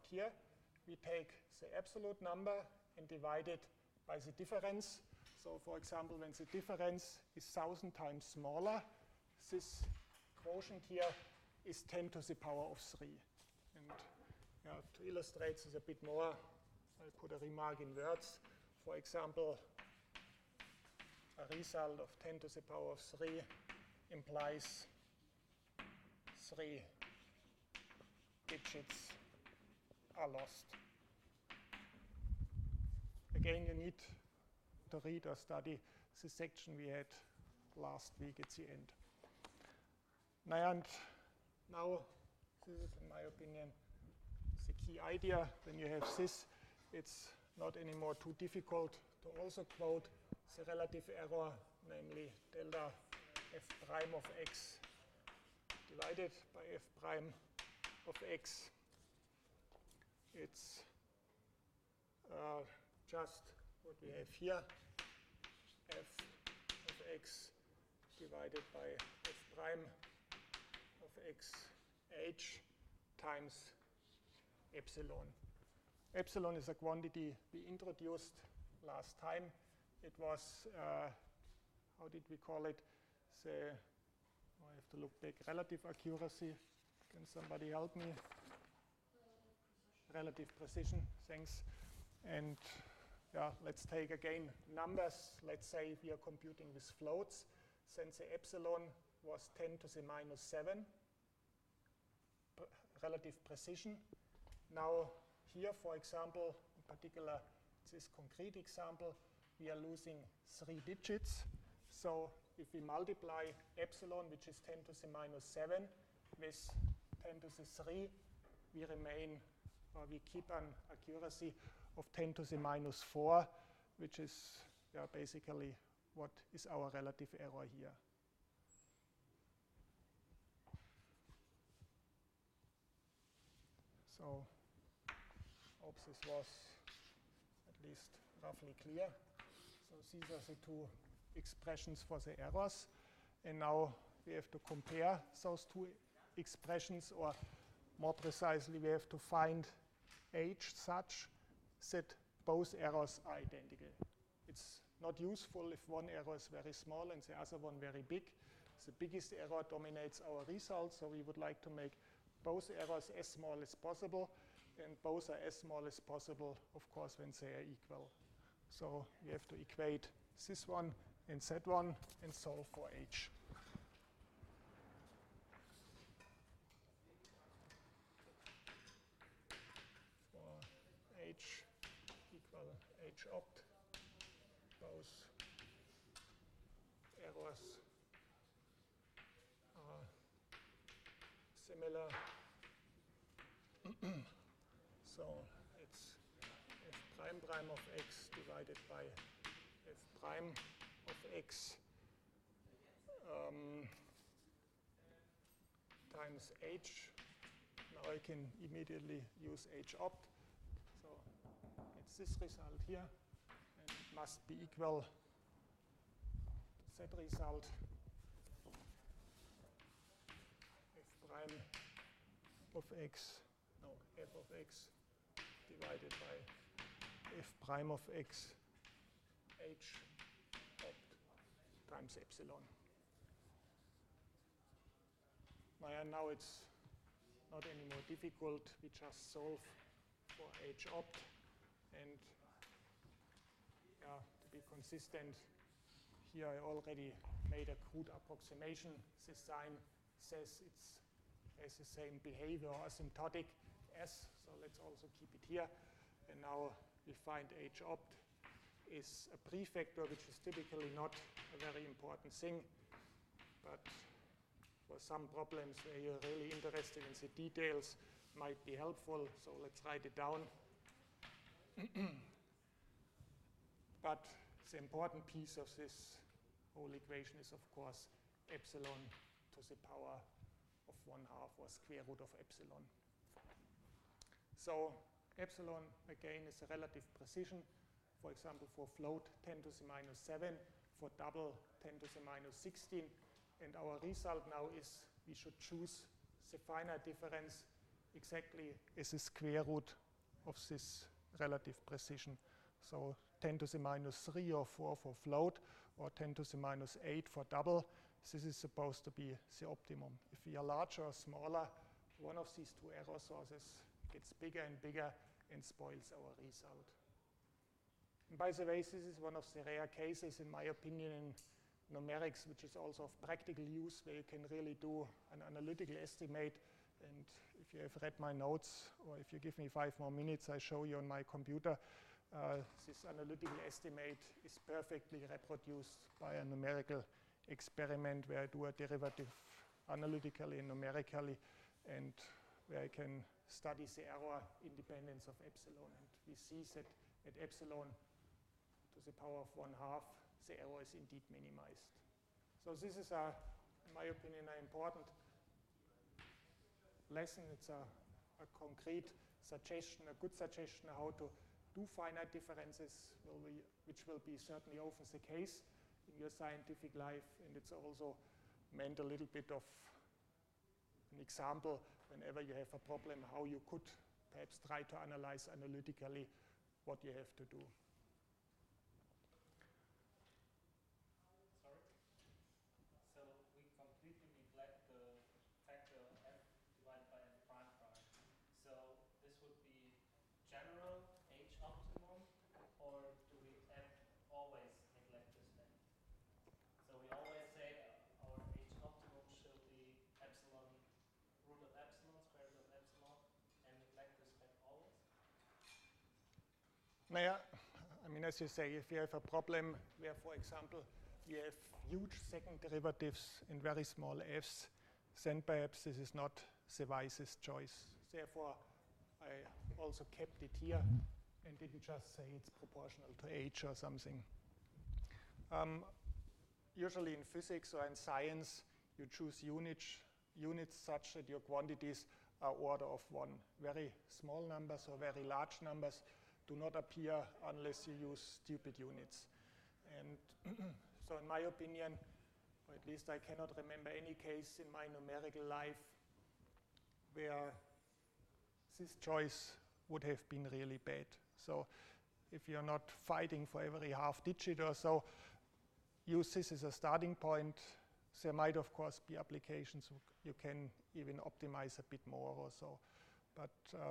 out here. We take the absolute number and divide it by the difference. So for example, when the difference is 1,000 times smaller, this quotient here is 10 to the power of 3. And to illustrate this a bit more, I'll put a remark in words. For example, a result of 10 to the power of 3 implies 3 digits are lost. Again, you need to read or study the section we had last week at the end. And now, this is, in my opinion, the key idea. When you have this, it's not anymore too difficult to also quote the relative error, namely delta f prime of x divided by f prime of x. It's just what we have here, f of x divided by f prime of x h times epsilon. Epsilon is a quantity we introduced last time. It was, how did we call it? I have to look back, relative accuracy. Can somebody help me? Relative precision, thanks. And let's take again numbers. Let's say we are computing with floats. Since the epsilon was 10 to the minus 7, relative precision. Now here, for example, in particular this concrete example, we are losing 3 digits. So if we multiply epsilon, which is 10 to the minus 7, with 10 to the 3, we remain, or we keep an accuracy of 10 to the minus 4, which is basically what is our relative error here. So I hope this was at least roughly clear. So these are the two expressions for the errors. And now we have to compare those two expressions, or more precisely, we have to find h such that both errors are identical. It's not useful if one error is very small and the other one very big. The biggest error dominates our result, so we would like to make both errors as small as possible, and both are as small as possible, of course, when they are equal. So we have to equate this one and that one and solve for h. For h equal h opt, both errors are similar. So it's f prime prime of x divided by f prime of x times h. Now I can immediately use h opt. So it's this result here, and it must be equal to that result, f prime of x, no, f of x divided by f prime of x h opt times epsilon. Now it's not any more difficult. We just solve for h opt, and to be consistent, here I already made a crude approximation. This sign says it has the same behavior, asymptotic as, so let's also keep it here. And now we find h opt is a prefactor, which is typically not a very important thing, but for some problems where you're really interested in the details, might be helpful. So let's write it down. But the important piece of this whole equation is, of course, epsilon to the power of 1/2, or square root of epsilon. So epsilon, again, is a relative precision. For example, for float, 10 to the minus 7. For double, 10 to the minus 16. And our result now is we should choose the finite difference exactly as the square root of this relative precision. So 10 to the minus 3 or 4 for float, or 10 to the minus 8 for double. This is supposed to be the optimum. If we are larger or smaller, one of these two error sources gets bigger and bigger and spoils our result. And by the way, this is one of the rare cases, in my opinion, in numerics, which is also of practical use, where you can really do an analytical estimate. And if you have read my notes, or if you give me 5 more minutes, I show you on my computer. This analytical estimate is perfectly reproduced by a numerical experiment where I do a derivative analytically and numerically, and where I can study the error independence of epsilon. And we see that at epsilon to the power of 1/2, the error is indeed minimized. So this is, in my opinion, an important lesson. It's a concrete suggestion, a good suggestion how to do finite differences, which will be certainly often the case in your scientific life. And it's also meant a little bit of an example whenever you have a problem, how you could perhaps try to analyze analytically what you have to do. Sorry? So we completely neglect the factor f divided by n prime prime. So this would be general H optimum, or do we always neglect this fact? So we always say our H optimum should be epsilon, root of epsilon, square root of epsilon, and neglect this fact always? Naja, I mean, as you say, if you have a problem where, for example, you have huge second derivatives in very small f's, then perhaps this is not the wisest choice. Therefore, I also kept it here and didn't just say it's proportional to h or something. Usually in physics or in science, you choose units such that your quantities are order of 1. Very small numbers or very large numbers do not appear unless you use stupid units. And so in my opinion, or at least I cannot remember any case in my numerical life where this choice would have been really bad. So if you're not fighting for every half digit or so, use this as a starting point. There might, of course, be applications you can even optimize a bit more or so. But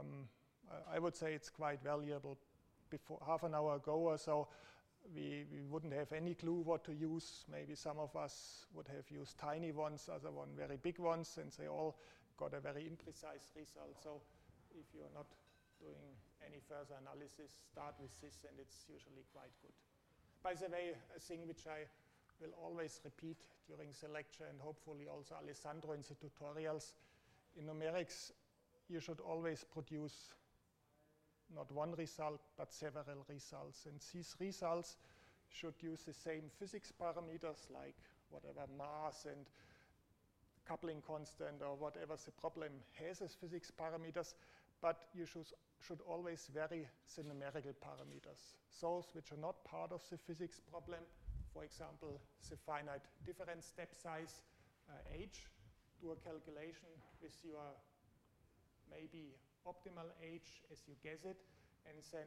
I would say it's quite valuable. Before half an hour ago or so, we wouldn't have any clue what to use. Maybe some of us would have used tiny ones, other one very big ones, and they all got a very imprecise result. So if you're not doing any further analysis, start with this, and it's usually quite good. By the way, a thing which I will always repeat during the lecture, and hopefully also Alessandro in the tutorials, in numerics, you should always produce not one result, but several results. And these results should use the same physics parameters, like whatever mass and coupling constant or whatever the problem has as physics parameters, but you should always vary the numerical parameters. Those which are not part of the physics problem, for example, the finite difference step size, h, do a calculation with your maybe optimal h as you guess it, and then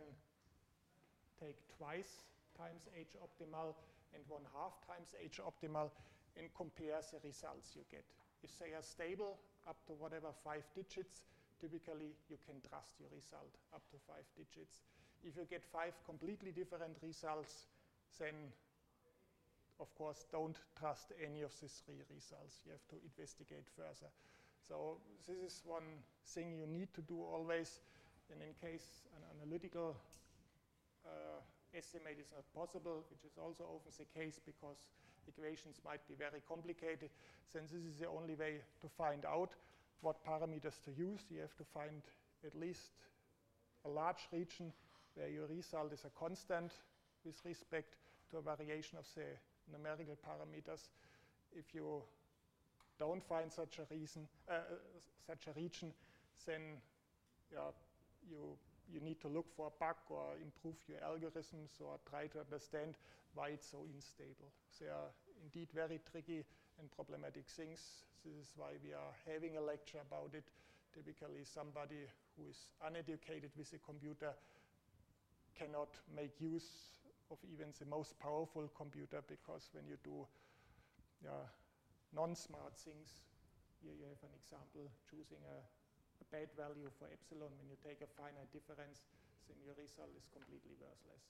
take twice times h optimal and 1/2 times h optimal and compare the results you get. If they are stable up to whatever 5 digits, typically you can trust your result up to 5 digits. If you get 5 completely different results, then of course don't trust any of these 3 results. You have to investigate further. So this is one thing you need to do always. And in case an analytical estimate is not possible, which is also often the case because equations might be very complicated, then this is the only way to find out what parameters to use. You have to find at least a large region where your result is a constant with respect to a variation of the numerical parameters. If you don't find such a region, then you need to look for a bug or improve your algorithms or try to understand why it's so unstable. They are indeed very tricky and problematic things. This is why we are having a lecture about it, typically somebody who is uneducated with a computer cannot make use of even the most powerful computer, because when you do non-smart things, here you have an example choosing a bad value for epsilon. When you take a finite difference, then your result is completely worthless.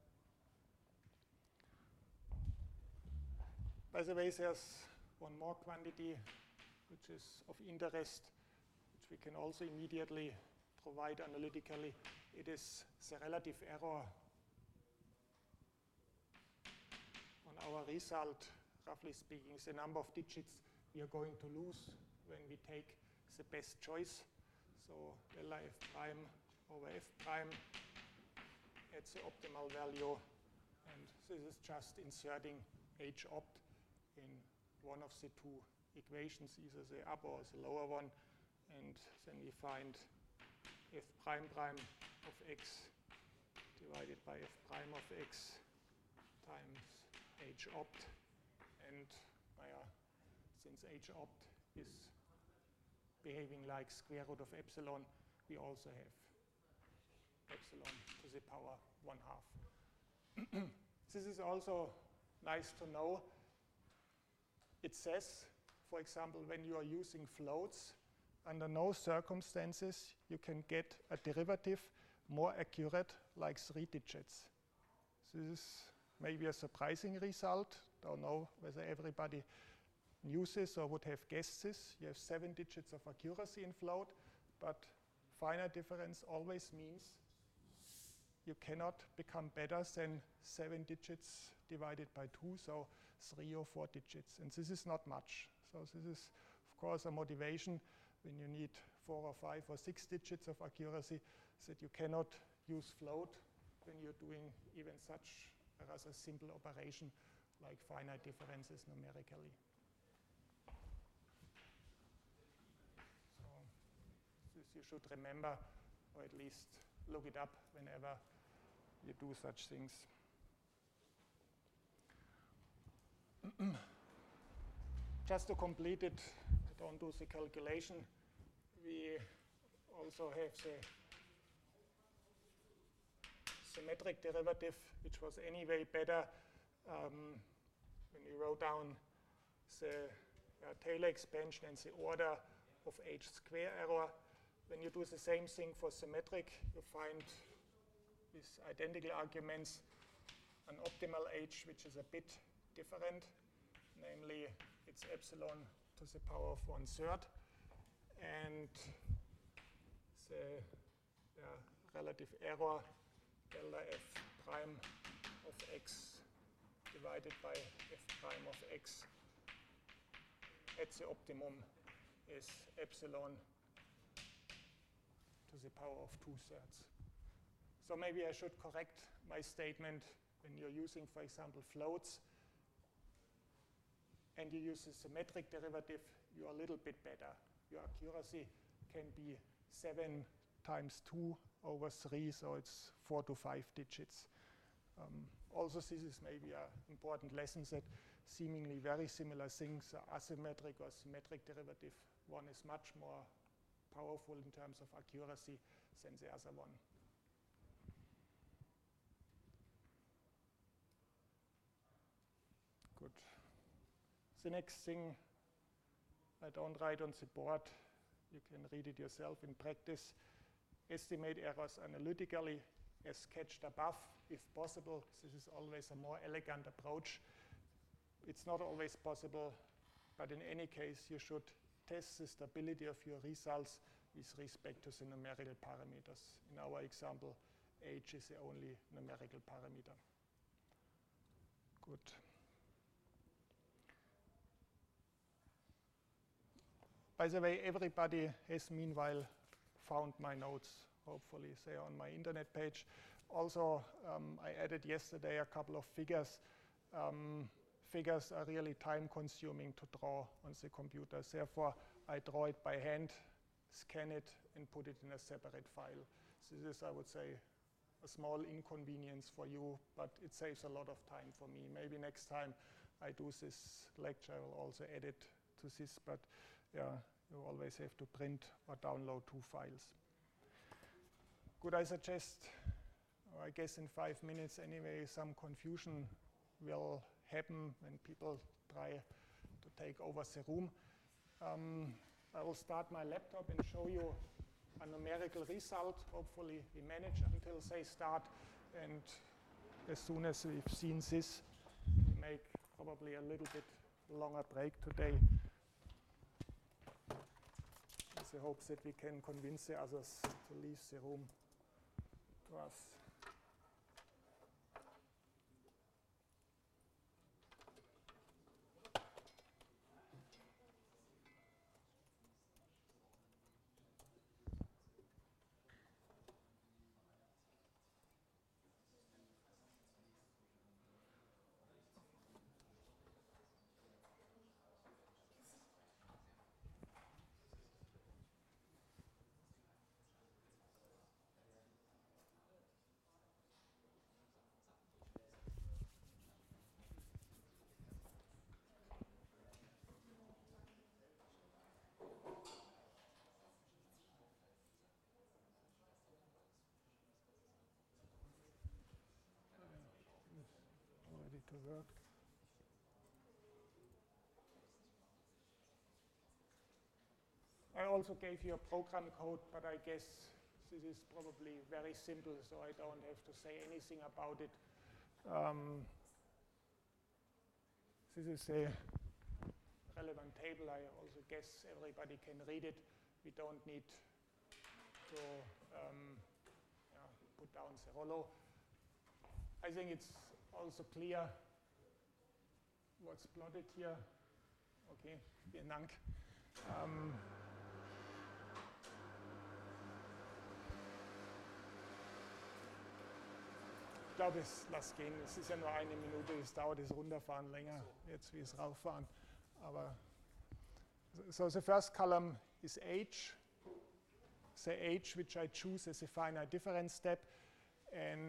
By the way, there's one more quantity which is of interest, which we can also immediately provide analytically. It is the relative error on our result, roughly speaking, the number of digits we are going to lose when we take the best choice. So delta f prime over f prime at the optimal value. And this is just inserting h opt in one of the two equations, either the upper or the lower one. And then we find f prime prime of x divided by f prime of x times h opt. And since h opt is behaving like square root of epsilon, we also have epsilon to the power 1/2. This is also nice to know. It says, for example, when you are using floats, under no circumstances you can get a derivative more accurate like 3 digits. This is maybe a surprising result. Don't know whether everybody knew this or would have guessed this. You have 7 digits of accuracy in float, but finite difference always means you cannot become better than 7 digits divided by 2, so 3 or 4 digits. And this is not much. So this is, of course, a motivation when you need 4 or 5 or 6 digits of accuracy, that you cannot use float when you're doing even such a rather simple operation like finite differences numerically. So this you should remember, or at least look it up whenever you do such things. Just to complete it, don't do the calculation. We also have the symmetric derivative, which was anyway better when we wrote down the Taylor expansion and the order of h square error. When you do the same thing for symmetric, you find with identical arguments an optimal h which is a bit different, namely it's epsilon to the power of 1/3, and the relative error delta f prime of x divided by f prime of x at the optimum is epsilon to the power of 2/3. So maybe I should correct my statement. When you're using, for example, floats, and you use the symmetric derivative, you're a little bit better. Your accuracy can be 7 times 2 over 3, so it's 4 to 5 digits. Also, this is maybe an important lesson that seemingly very similar things, asymmetric or symmetric derivative, one is much more powerful in terms of accuracy than the other one. Good. The next thing I don't write on the board, you can read it yourself in practice. Estimate errors analytically as sketched above, if possible. This is always a more elegant approach. It's not always possible, but in any case, you should test the stability of your results with respect to the numerical parameters. In our example, h is the only numerical parameter. Good. By the way, everybody has meanwhile found my notes. Hopefully they are on my internet page. Also, I added yesterday a couple of figures. Figures are really time consuming to draw on the computer. Therefore, I draw it by hand, scan it, and put it in a separate file. This is, I would say, a small inconvenience for you, but it saves a lot of time for me. Maybe next time I do this lecture, I will also add it to this. But you always have to print or download 2 files. Good, I suggest, or I guess in 5 minutes anyway, some confusion will happen when people try to take over the room. I will start my laptop and show you a numerical result. Hopefully we manage until they start, and as soon as we've seen this, we make probably a little bit longer break today, with the hopes that we can convince the others to leave the room to us. Ready to work. I also gave you a program code, but I guess this is probably very simple, so I don't have to say anything about it. This is a relevant table. I also guess everybody can read it. We don't need to put down the Rollo. I think it's also clear what's plotted here. Okay, vielen Dank. Ich glaube, es lass gehen. Es ist ja nur 1 Minute. Es dauert das Runterfahren länger, jetzt wie es rauffahren. Aber so the first column is age. The age which I choose as a finite difference step, and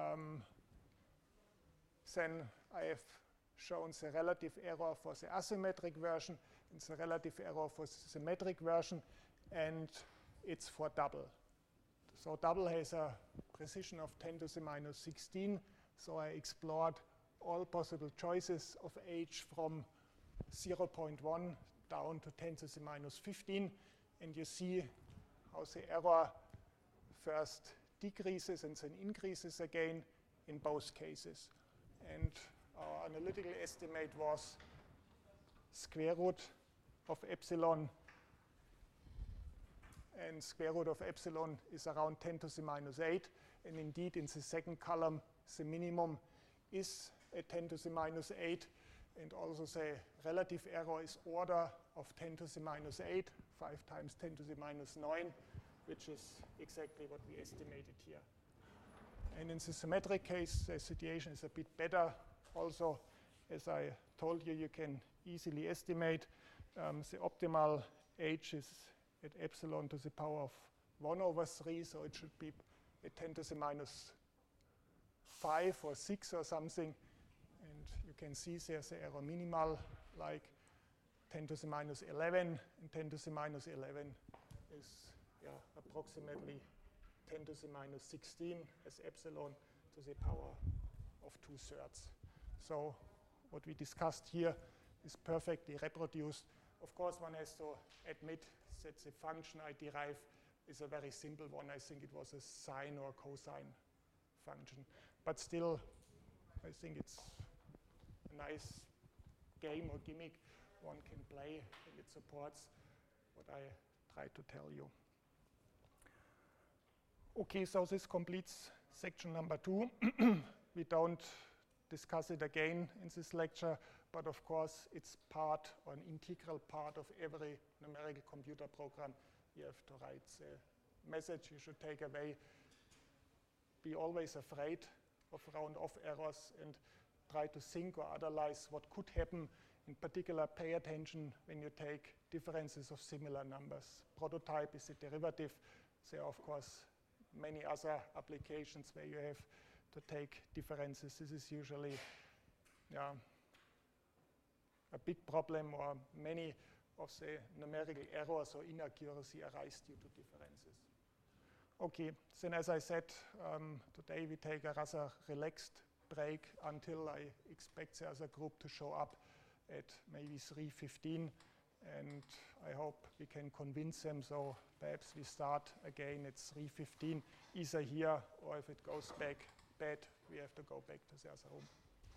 then I have shown the relative error for the asymmetric version and the relative error for the symmetric version, and it's for double. So double has a precision of 10 to the minus 16, so I explored all possible choices of age from 0.1 down to 10 to the minus 15, and you see how the error first decreases and then increases again in both cases. And our analytical estimate was square root of epsilon, and square root of epsilon is around 10 to the minus 8, and indeed in the second column the minimum is at 10 to the minus 8, and also the relative error is order of 10 to the minus 8, 5 times 10 to the minus 9, which is exactly what we estimated here. And in the symmetric case, the situation is a bit better. Also, as I told you, you can easily estimate the optimal age is at epsilon to the power of 1 over 3, so it should be at 10 to the minus 5 or 6 or something. And you can see there's the error minimal, like 10 to the minus 11, and 10 to the minus 11 is approximately 10 to the minus 16 as epsilon to the power of 2/3. So what we discussed here is perfectly reproduced. Of course, one has to admit that the function I derive is a very simple one. I think it was a sine or cosine function. But still, I think it's a nice game or gimmick one can play, and it supports what I tried to tell you. Okay, so this completes section number 2. We don't discuss it again in this lecture, but of course it's part or an integral part of every numerical computer program. You have to write the message you should take away. Be always afraid of round-off errors and try to think or analyze what could happen. In particular, pay attention when you take differences of similar numbers. Prototype is a derivative. There are, of course, many other applications where you have to take differences. This is usually a big problem, or many of the numerical errors or inaccuracy arise due to differences. Okay, then as I said, today we take a rather relaxed break until I expect the other group to show up at maybe 3:15, and I hope we can convince them, so perhaps we start again at 3:15, either here, or if it goes back bad, we have to go back to the other room.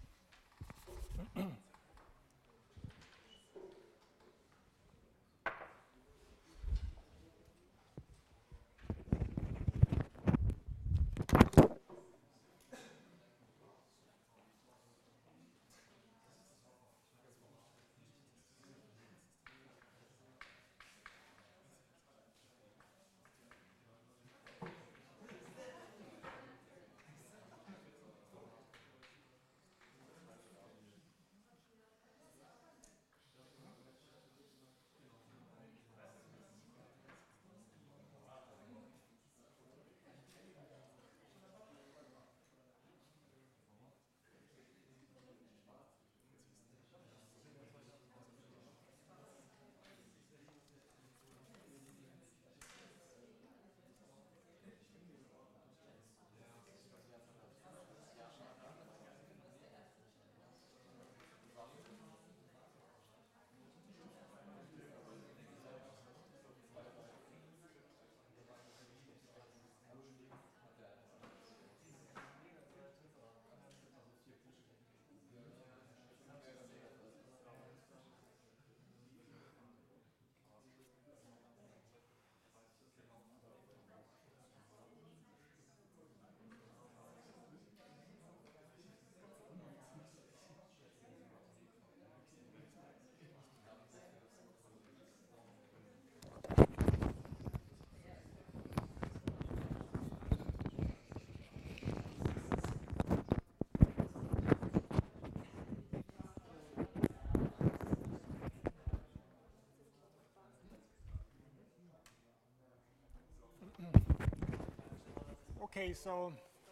Okay, so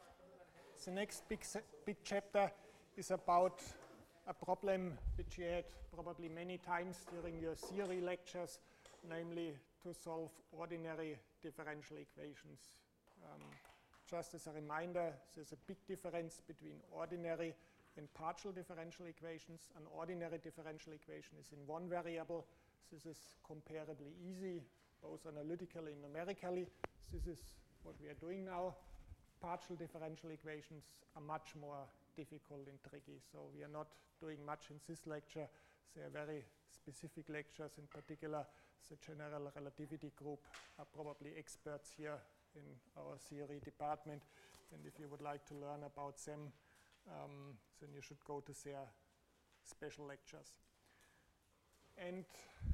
the next big chapter is about a problem which you had probably many times during your theory lectures, namely to solve ordinary differential equations. Just as a reminder, there's a big difference between ordinary and partial differential equations. An ordinary differential equation is in one variable. This is comparably easy, both analytically and numerically. This is what we are doing now. Partial differential equations are much more difficult and tricky. So we are not doing much in this lecture. They are very specific lectures. In particular, the general relativity group are probably experts here in our theory department. And if you would like to learn about them, then you should go to their special lectures. And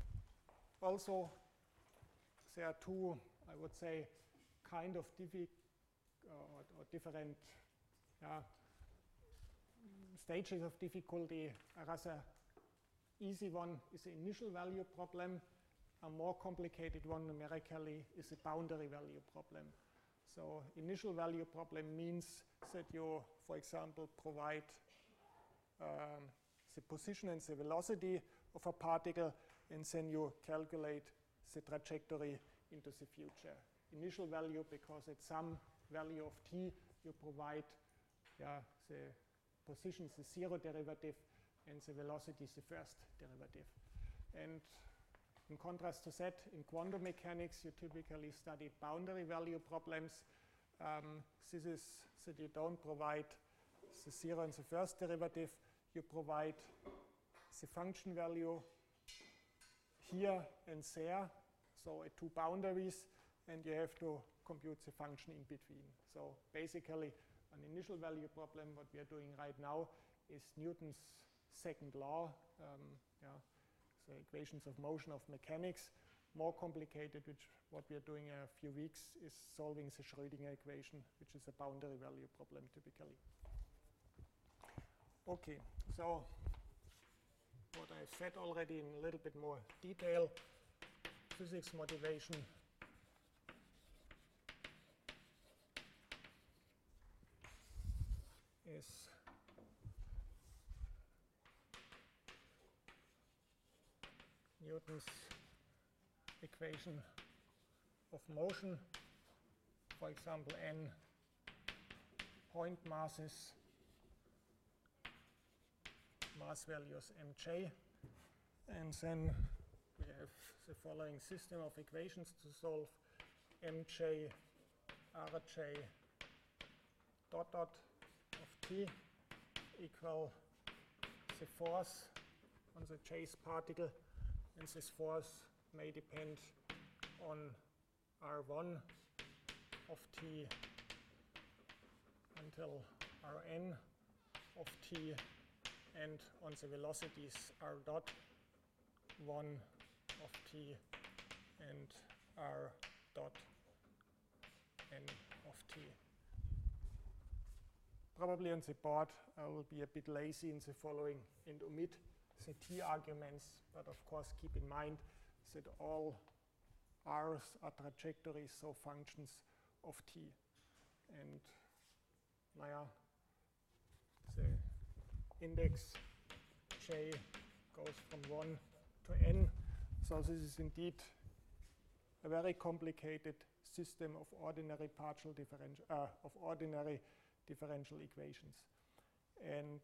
also, there are two, I would say, kind of or different stages of difficulty. A rather easy one is the initial value problem. A more complicated one numerically is the boundary value problem. So initial value problem means that you, for example, provide the position and the velocity of a particle, and then you calculate the trajectory into the future. Initial value, because at some value of t, you provide the position, the zero derivative, and the velocity is the first derivative. And in contrast to that, in quantum mechanics, you typically study boundary value problems. This is that you don't provide the zero and the first derivative. You provide the function value here and there, so at two boundaries, and you have to compute the function in between. So basically, an initial value problem, what we are doing right now, is Newton's second law, the equations of motion of mechanics. More complicated, which what we are doing in a few weeks, is solving the Schrödinger equation, which is a boundary value problem typically. Okay, so what I said already in a little bit more detail, physics motivation is Newton's equation of motion, for example, n point masses, mass values mj, and then we have the following system of equations to solve: mj rj dot dot of t equal the force on the chase particle, and this force may depend on r1 of t until rn of t, and on the velocities r dot 1 of t and r dot n of t. Probably on the board I will be a bit lazy in the following and omit the t arguments, but of course keep in mind that all r's are trajectories, so functions of t. And the index j goes from 1 to n. So this is indeed a very complicated system of ordinary differential equations. And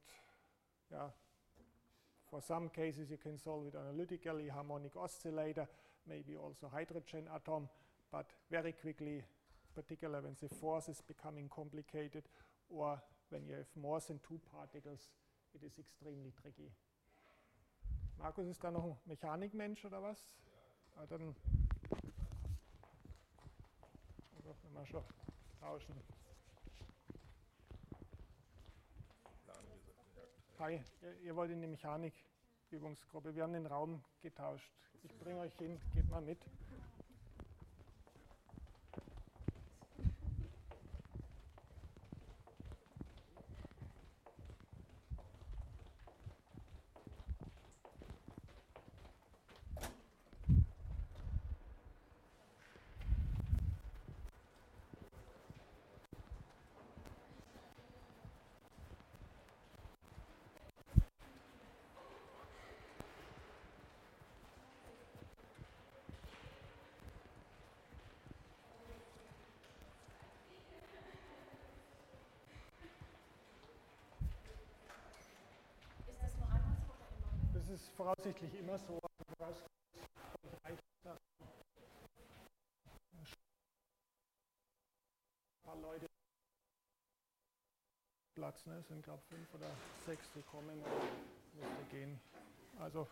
for some cases you can solve it analytically, harmonic oscillator, maybe also hydrogen atom, but very quickly, particularly when the force is becoming complicated or when you have more than 2 particles, it is extremely tricky. Markus, ist da noch ein Mechanikmensch oder was? Ja. Dann wenn wir schon tauschen. Hi, ihr wollt in die Mechanikübungsgruppe. Wir haben den Raum getauscht. Ich bringe euch hin, geht mal mit. Das ist voraussichtlich immer so. Ein paar Leute Platz, ne? Es sind glaube ich 5 oder 6, die kommen und müsste gehen. Also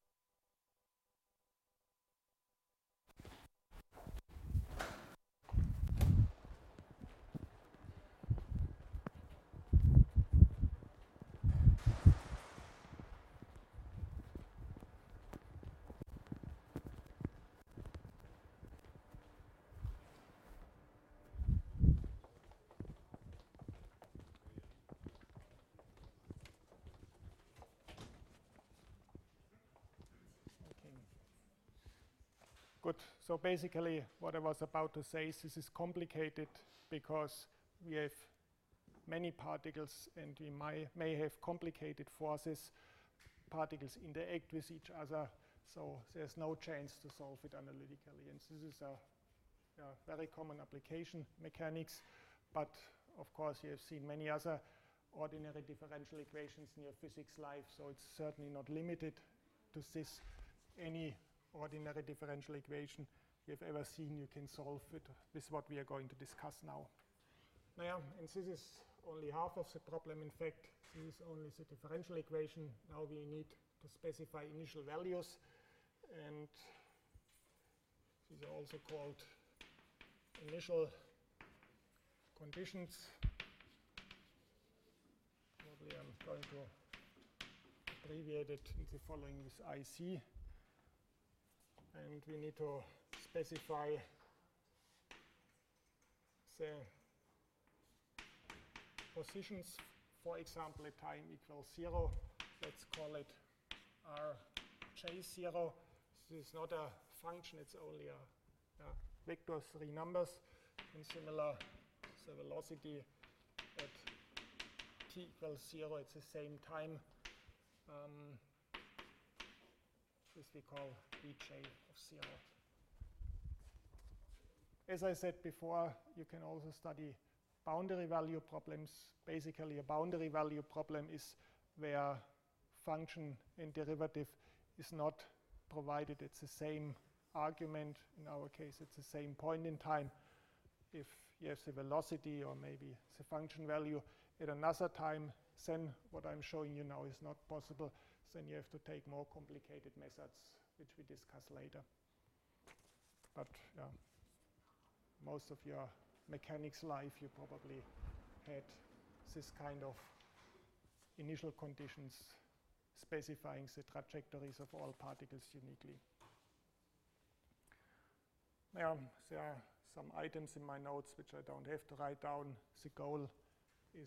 good. So basically what I was about to say is this is complicated because we have many particles and we may have complicated forces. Particles interact with each other, so there's no chance to solve it analytically. And this is a very common application, mechanics. But of course you have seen many other ordinary differential equations in your physics life, so it's certainly not limited to this. Any ordinary differential equation you've ever seen, you can solve it with what we are going to discuss now. And this is only half of the problem. In fact, this is only the differential equation. Now we need to specify initial values, and these are also called initial conditions. Probably I'm going to abbreviate it in the following with IC. And we need to specify the positions, for example, at time equals 0. Let's call it rj0. This is not a function, it's only a vector, 3 numbers. And similar, the velocity at t equals 0 at the same time. This we call Bj of 0. As I said before, you can also study boundary value problems. Basically, a boundary value problem is where function and derivative is not provided. It's the same argument. In our case, it's the same point in time. If you have the velocity or maybe the function value at another time, then what I'm showing you now is not possible. Then you have to take more complicated methods, which we discuss later. But yeah, most of your mechanics life, you probably had this kind of initial conditions specifying the trajectories of all particles uniquely. Now, there are some items in my notes which I don't have to write down. The goal is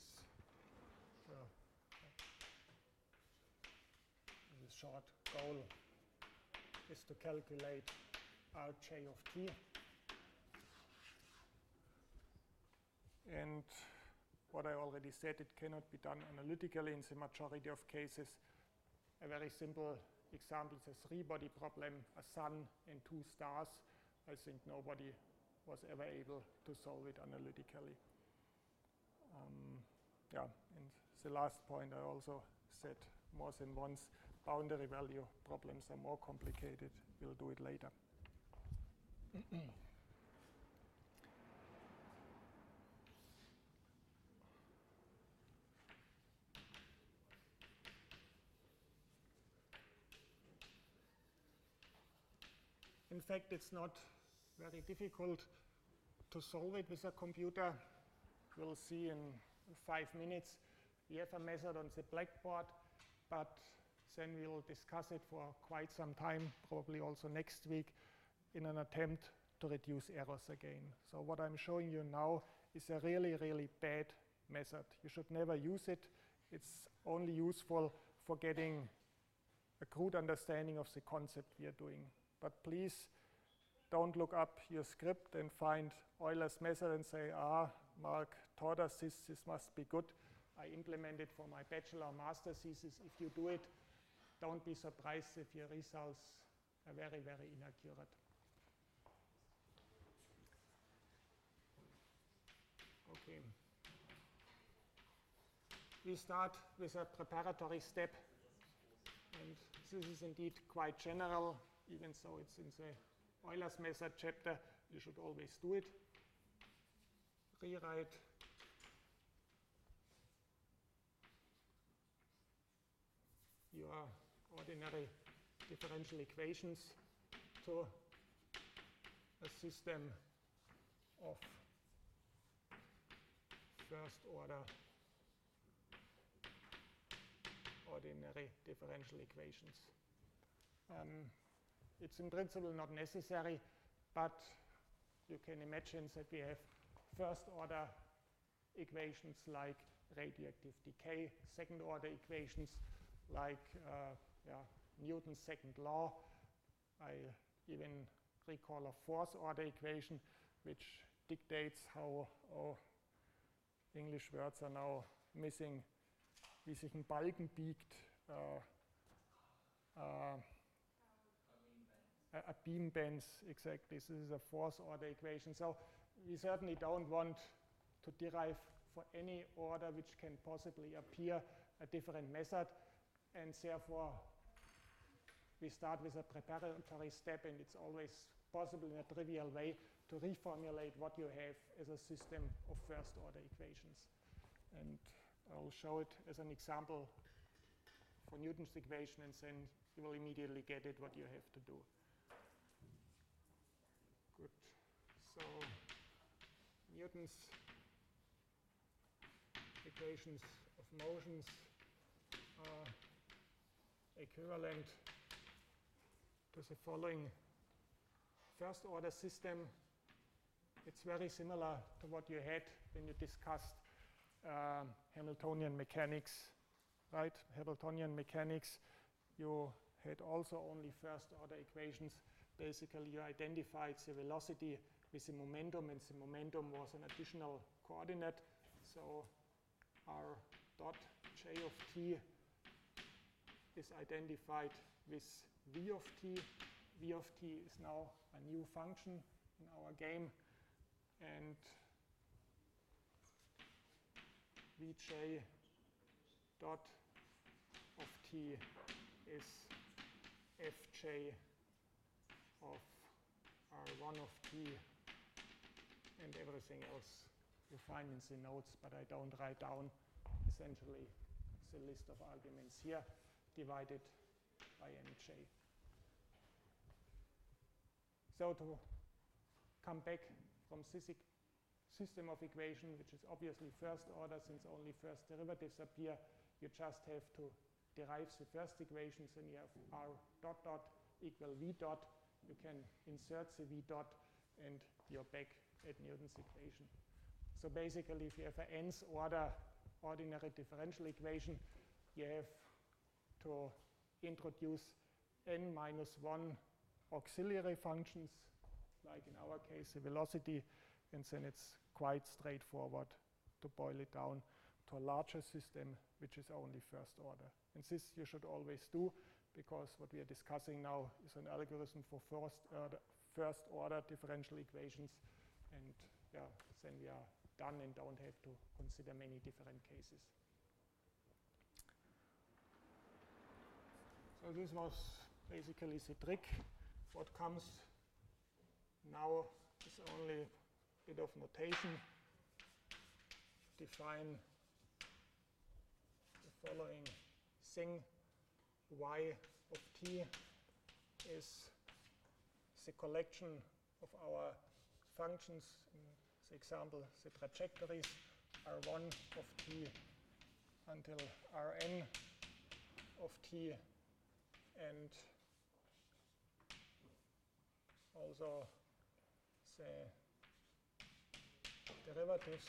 the short goal is to calculate Rj of t. And what I already said, it cannot be done analytically in the majority of cases. A very simple example is a three-body problem, a sun and two stars. I think nobody was ever able to solve it analytically. Yeah, and the last point I also said more than once, boundary value problems are more complicated. We'll do it later. In fact, it's not very difficult to solve it with a computer. We'll see in 5 minutes. We have a method on the blackboard, but then we'll discuss it for quite some time, probably also next week, in an attempt to reduce errors again. So what I'm showing you now is a really, really bad method. You should never use it. It's only useful for getting a crude understanding of the concept we are doing. But please don't look up your script and find Euler's method and say, Mark taught us this must be good. I implemented for my bachelor or master thesis. If you do it, don't be surprised if your results are very, very inaccurate. Okay. We start with a preparatory step. And this is indeed quite general. Even though it's in the Euler's method chapter, you should always do it. Rewrite your ordinary differential equations to a system of first order ordinary differential equations. It's in principle not necessary, but you can imagine that we have first order equations like radioactive decay, second order equations like Newton's second law. I even recall a fourth order equation which dictates how English words are now missing, wie sich ein Balken biegt, a beam bends, exactly. This is a fourth order equation. So we certainly don't want to derive for any order which can possibly appear a different method. And therefore, we start with a preparatory step, and it's always possible in a trivial way to reformulate what you have as a system of first order equations. And I'll show it as an example for Newton's equation, and then you will immediately get it what you have to do. Good. So Newton's equations of motions are equivalent to the following first order system. It's very similar to what you had when you discussed Hamiltonian mechanics, right? Hamiltonian mechanics, you had also only first order equations. Basically, you identified the velocity with the momentum, and the momentum was an additional coordinate. So R dot J of t is identified with V of t, v of t is now a new function in our game, and vj dot of t is fj of r1 of t, and everything else you find in the notes, but I don't write down. Essentially, the list of arguments here divided by mj. So to come back from this system of equation, which is obviously first order since only first derivatives appear, you just have to derive the first equations, and you have r dot dot equal v dot. You can insert the v dot, and you're back at Newton's equation. So basically, if you have an nth order ordinary differential equation, you have to introduce n minus 1 auxiliary functions, like in our case the velocity, and then it's quite straightforward to boil it down to a larger system which is only first order. And this you should always do, because what we are discussing now is an algorithm for first order differential equations, and yeah, then we are done and don't have to consider many different cases. So this was basically the trick. What comes now is only a bit of notation. Define the following thing. Y of t is the collection of our functions, in the example, the trajectories r1 of t until rn of t, and also the derivatives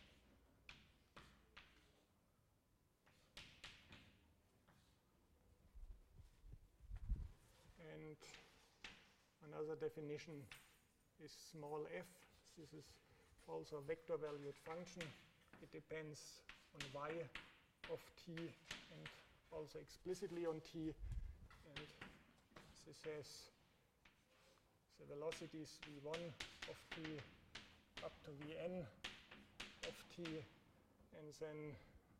and another definition is small f. This is also a vector valued function. It depends on y of t and also explicitly on t, and this has the velocities v1 of t up to vn of t, and then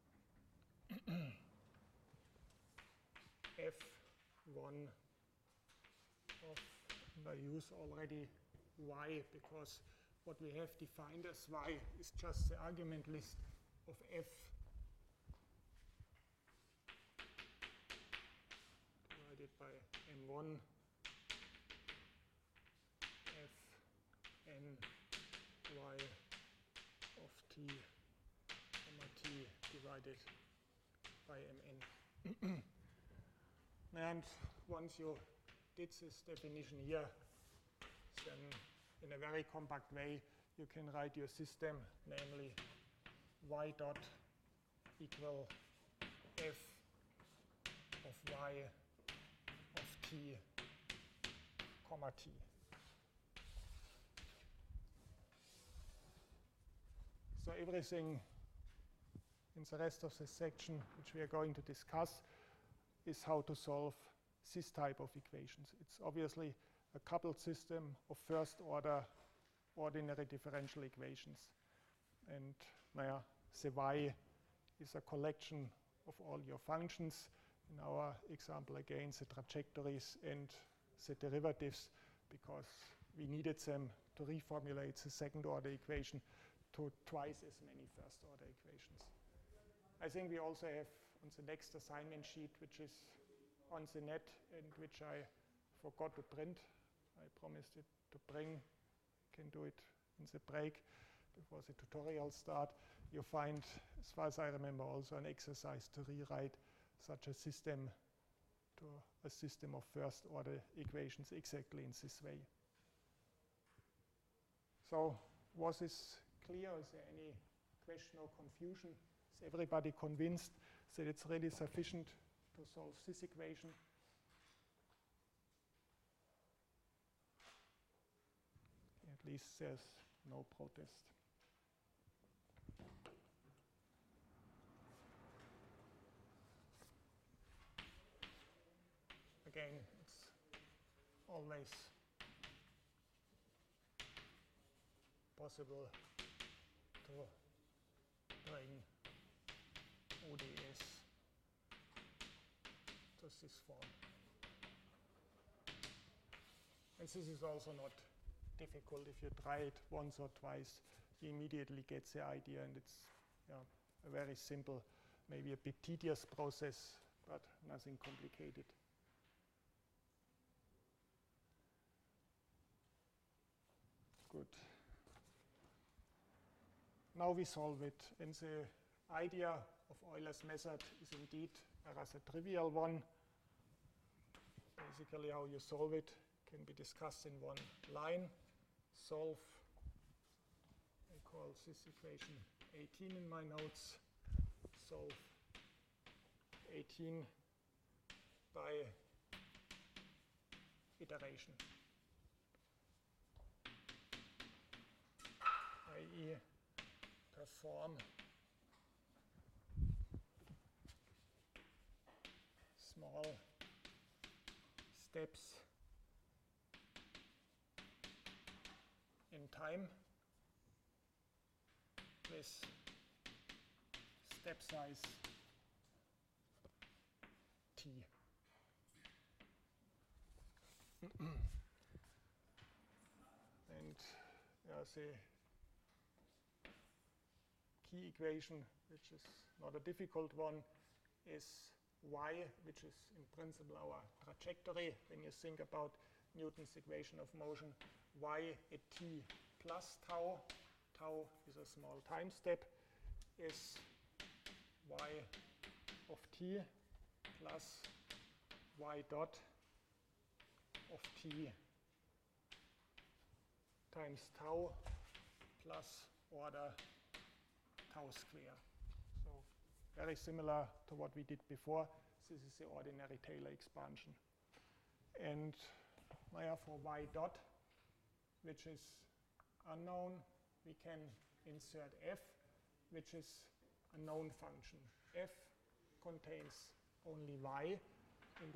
f1 of, and I use already y because what we have defined as y is just the argument list of f divided by m1 f n y of t comma t divided by mn. And once you did this definition here, then in a very compact way you can write your system, namely y dot equal f of y of t comma t. So everything in the rest of this section which we are going to discuss is how to solve this type of equations. It's obviously a coupled system of first order ordinary differential equations. And the y is a collection of all your functions. In our example, again, the trajectories and the derivatives, because we needed them to reformulate the second order equation to twice as many first order equations. I think we also have on the next assignment sheet, which is on the net and which I forgot to print. I promised it to bring. I can do it in the break before the tutorial start. You find, as far as I remember, also an exercise to rewrite such a system to a system of first order equations exactly in this way. So was this clear? Is there any question or confusion? Is everybody convinced that it's really sufficient to solve this equation? At least there's no protest. Again, it's always possible to bring ODS to this form. And this is also not difficult. If you try it once or twice, you immediately get the idea, and it's a very simple, maybe a bit tedious process, but nothing complicated. Good. Now we solve it, and the idea of Euler's method is indeed a rather trivial one. Basically, how you solve it can be discussed in one line. Solve, I call this equation 18 in my notes. Solve 18 by iteration, i.e. perform small steps in time with step size t. And the key equation, which is not a difficult one, is y, which is in principle our trajectory. When you think about Newton's equation of motion, y at t plus tau, tau is a small time step, is y of t plus y dot of t times tau plus order tau square. So very similar to what we did before. This is the ordinary Taylor expansion. And for y dot, which is unknown, we can insert f, which is a known function. F contains only y, and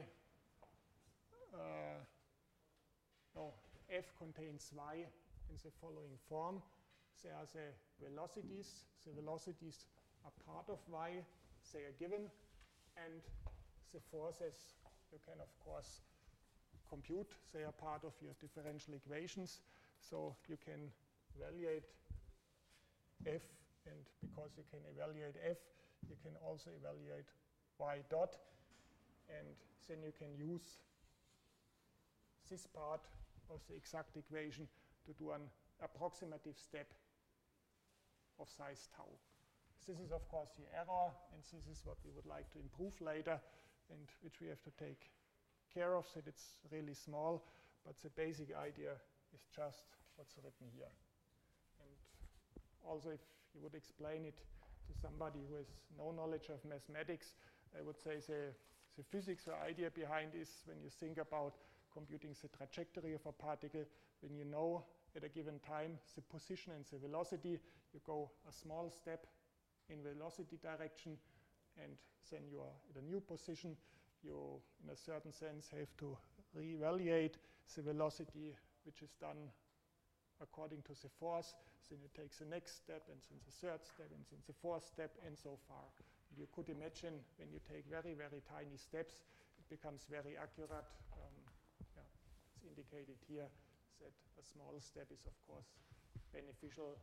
f contains y in the following form. There are the velocities. The velocities are part of y. They are given. And the forces you can, of course, compute. They are part of your differential equations. So you can evaluate f. And because you can evaluate f, you can also evaluate y dot. And then you can use this part of the exact equation to do an approximative step of size tau. This is, of course, the error, and this is what we would like to improve later, and which we have to take care of, that it's really small, but the basic idea is just what's written here. And also, if you would explain it to somebody who has no knowledge of mathematics, I would say the physics or idea behind is when you think about computing the trajectory of a particle, when you know at a given time the position and the velocity, you go a small step in velocity direction, and then you are at a new position. You, in a certain sense, have to reevaluate the velocity, which is done according to the force. Then you take the next step, and then the third step, and then the fourth step, and so far. You could imagine when you take very, very tiny steps, it becomes very accurate. It's indicated here that a small step is, of course, beneficial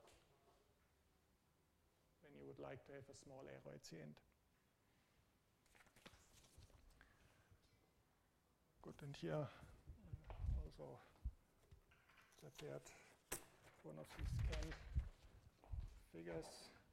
when you would like to have a small error at the end. Good, and here also prepared one of these scanned figures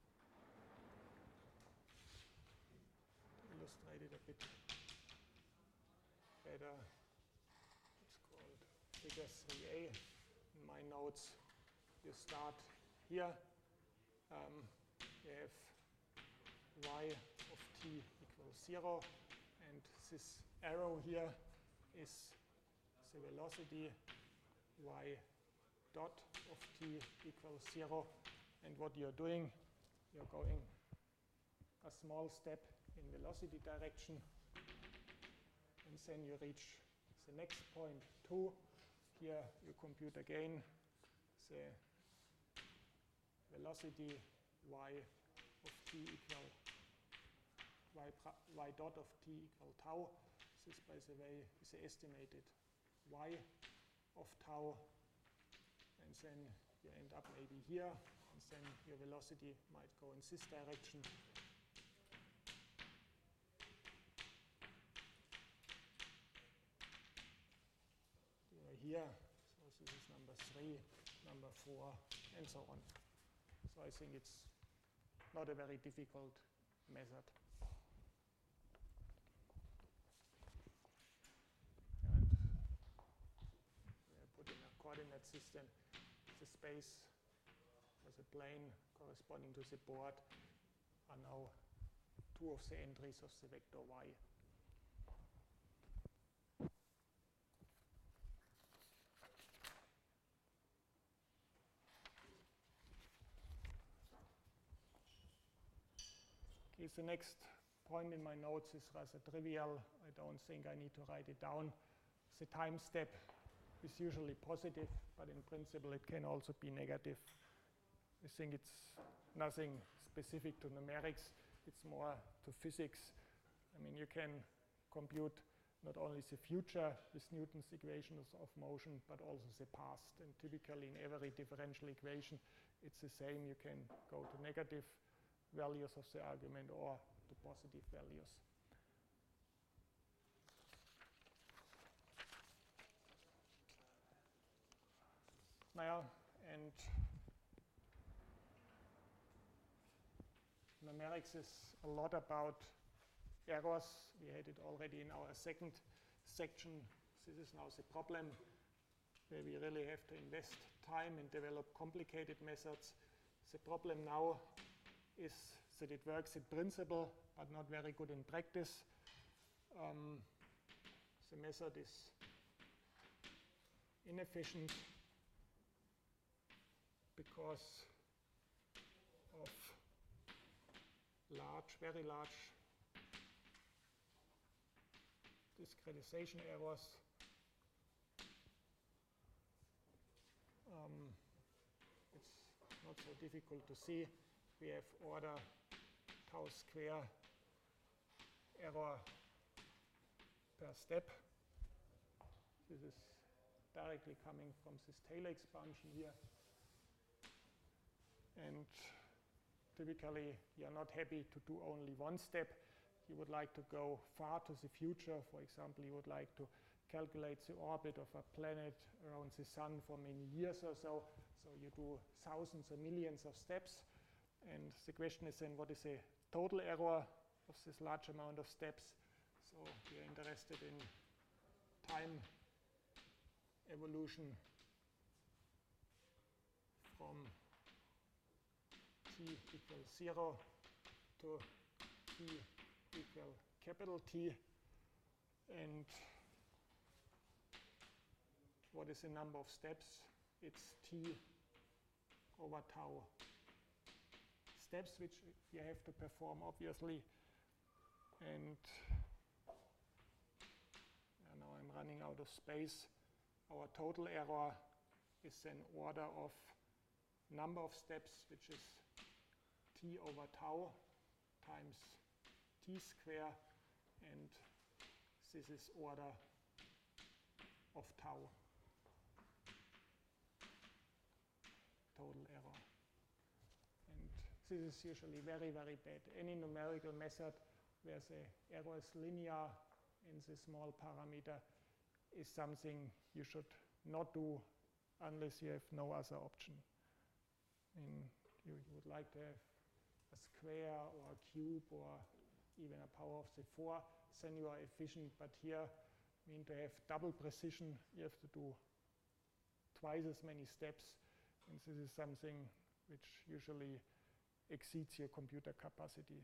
to illustrate it a bit better. It's called figure 3a. In my notes, you start here. You have y of t equals 0, and this arrow here is the velocity y dot of t equals 0. And what you're doing, you're going a small step in velocity direction, and then you reach the next point 2. Here you compute again the velocity y of t equal y dot of t equal tau. This, by the way, is the estimated y of tau. And then you end up maybe here, and then your velocity might go in this direction. Here, so this is number 3, number 4, and so on. So I think it's not a very difficult method. And we put in a coordinate system. The space as a plane corresponding to the board are now 2 of the entries of the vector y. Okay, the next point in my notes is rather trivial. I don't think I need to write it down. The time step is usually positive, but in principle it can also be negative. I think it's nothing specific to numerics. It's more to physics. I mean, you can compute not only the future with Newton's equations of motion, but also the past. And typically in every differential equation, it's the same. You can go to negative values of the argument or to positive values. Now, and numerics is a lot about errors. We had it already in our second section. This is now the problem where we really have to invest time and develop complicated methods. The problem now is that it works in principle, but not very good in practice. The method is inefficient because of very large discretization errors. It's not so difficult to see. We have order tau square error per step. This is directly coming from this Taylor expansion here. And typically, you're not happy to do only one step. You would like to go far to the future. For example, you would like to calculate the orbit of a planet around the sun for many years or so. So you do thousands or millions of steps. And the question is then, what is the total error of this large amount of steps? So we are interested in time evolution from t equals 0 to t equal capital T. And what is the number of steps? It's t over tau steps, which you have to perform, obviously. And now I'm running out of space. Our total error is an order of number of steps, which is t over tau times t square, and this is order of tau, total error. And this is usually very, very bad. Any numerical method where the error is linear in the small parameter is something you should not do unless you have no other option. I mean, you would like to have a square or a cube or even a power of the 4, then you are efficient. But here, I mean, to have double precision, you have to do twice as many steps. And this is something which usually exceeds your computer capacity.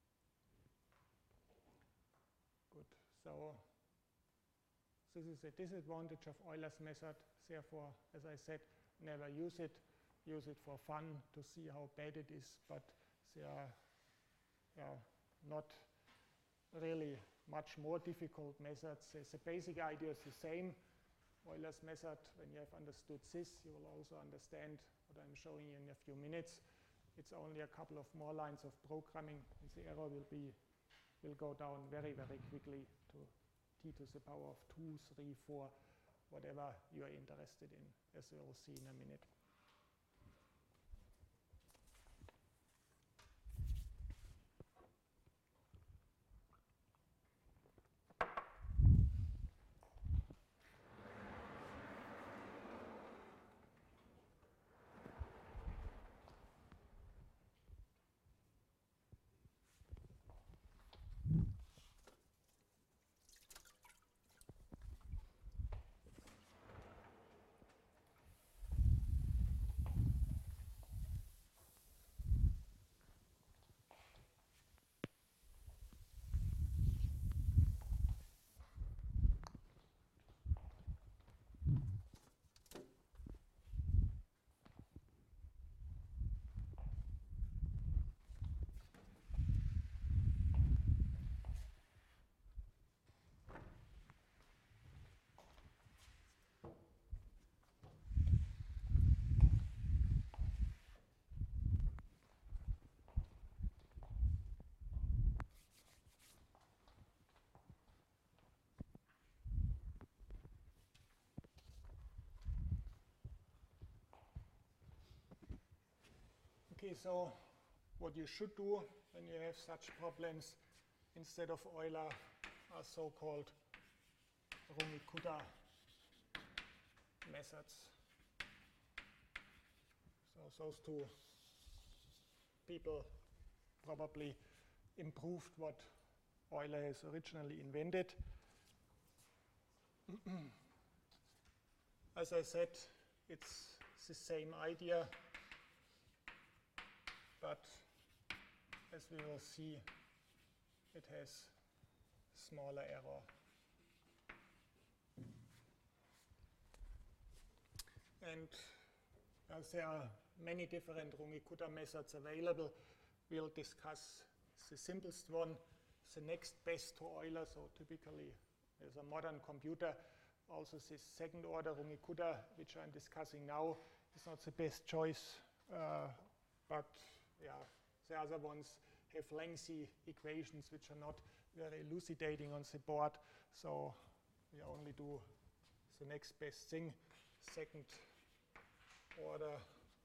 Good. So this is a disadvantage of Euler's method. Therefore, as I said, never use it. Use it for fun to see how bad it is, but they are not really much more difficult methods. The basic idea is the same. Euler's method, when you have understood this, you will also understand what I'm showing you in a few minutes. It's only a couple of more lines of programming, and the error will go down very, very quickly to t to the power of 2, 3, 4, whatever you are interested in, as we will see in a minute. Okay, so what you should do when you have such problems instead of Euler are so-called Runge-Kutta methods. So those two people probably improved what Euler has originally invented. As I said, it's the same idea, but as we will see, it has smaller error. And as there are many different Runge-Kutta methods available, we'll discuss the simplest one, the next best to Euler. So typically, as a modern computer, also this second order Runge-Kutta, which I'm discussing now, is not the best choice, but yeah, the other ones have lengthy equations which are not very elucidating on the board. So we only do the next best thing, second order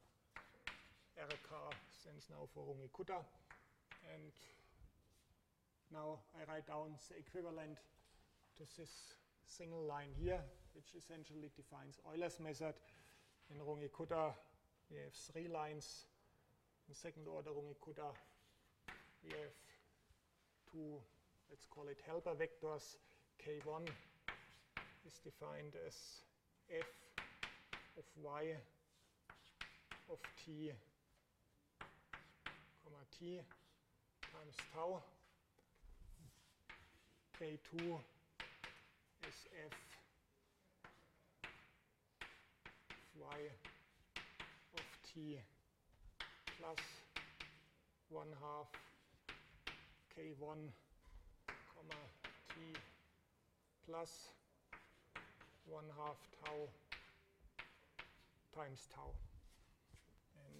RK stands now for Runge-Kutta. And now I write down the equivalent to this single line here, which essentially defines Euler's method. In Runge-Kutta, we have 3 lines. In second order Runge-Kutta, we have 2, let's call it helper vectors. K1 is defined as f of y of t, comma t times tau. K2 is f of y of t plus 1/2 K1, comma t plus 1/2 tau times tau. And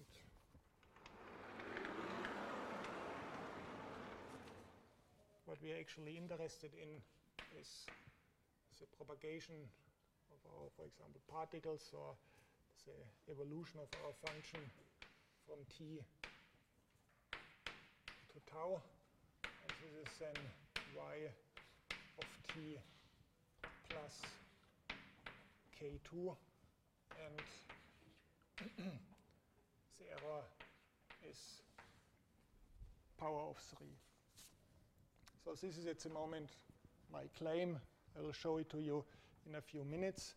what we are actually interested in is the propagation of our, for example, particles, or the evolution of our function from t to tau. And this is then y of t plus k2. And the error is power of 3. So this is at the moment my claim. I will show it to you in a few minutes.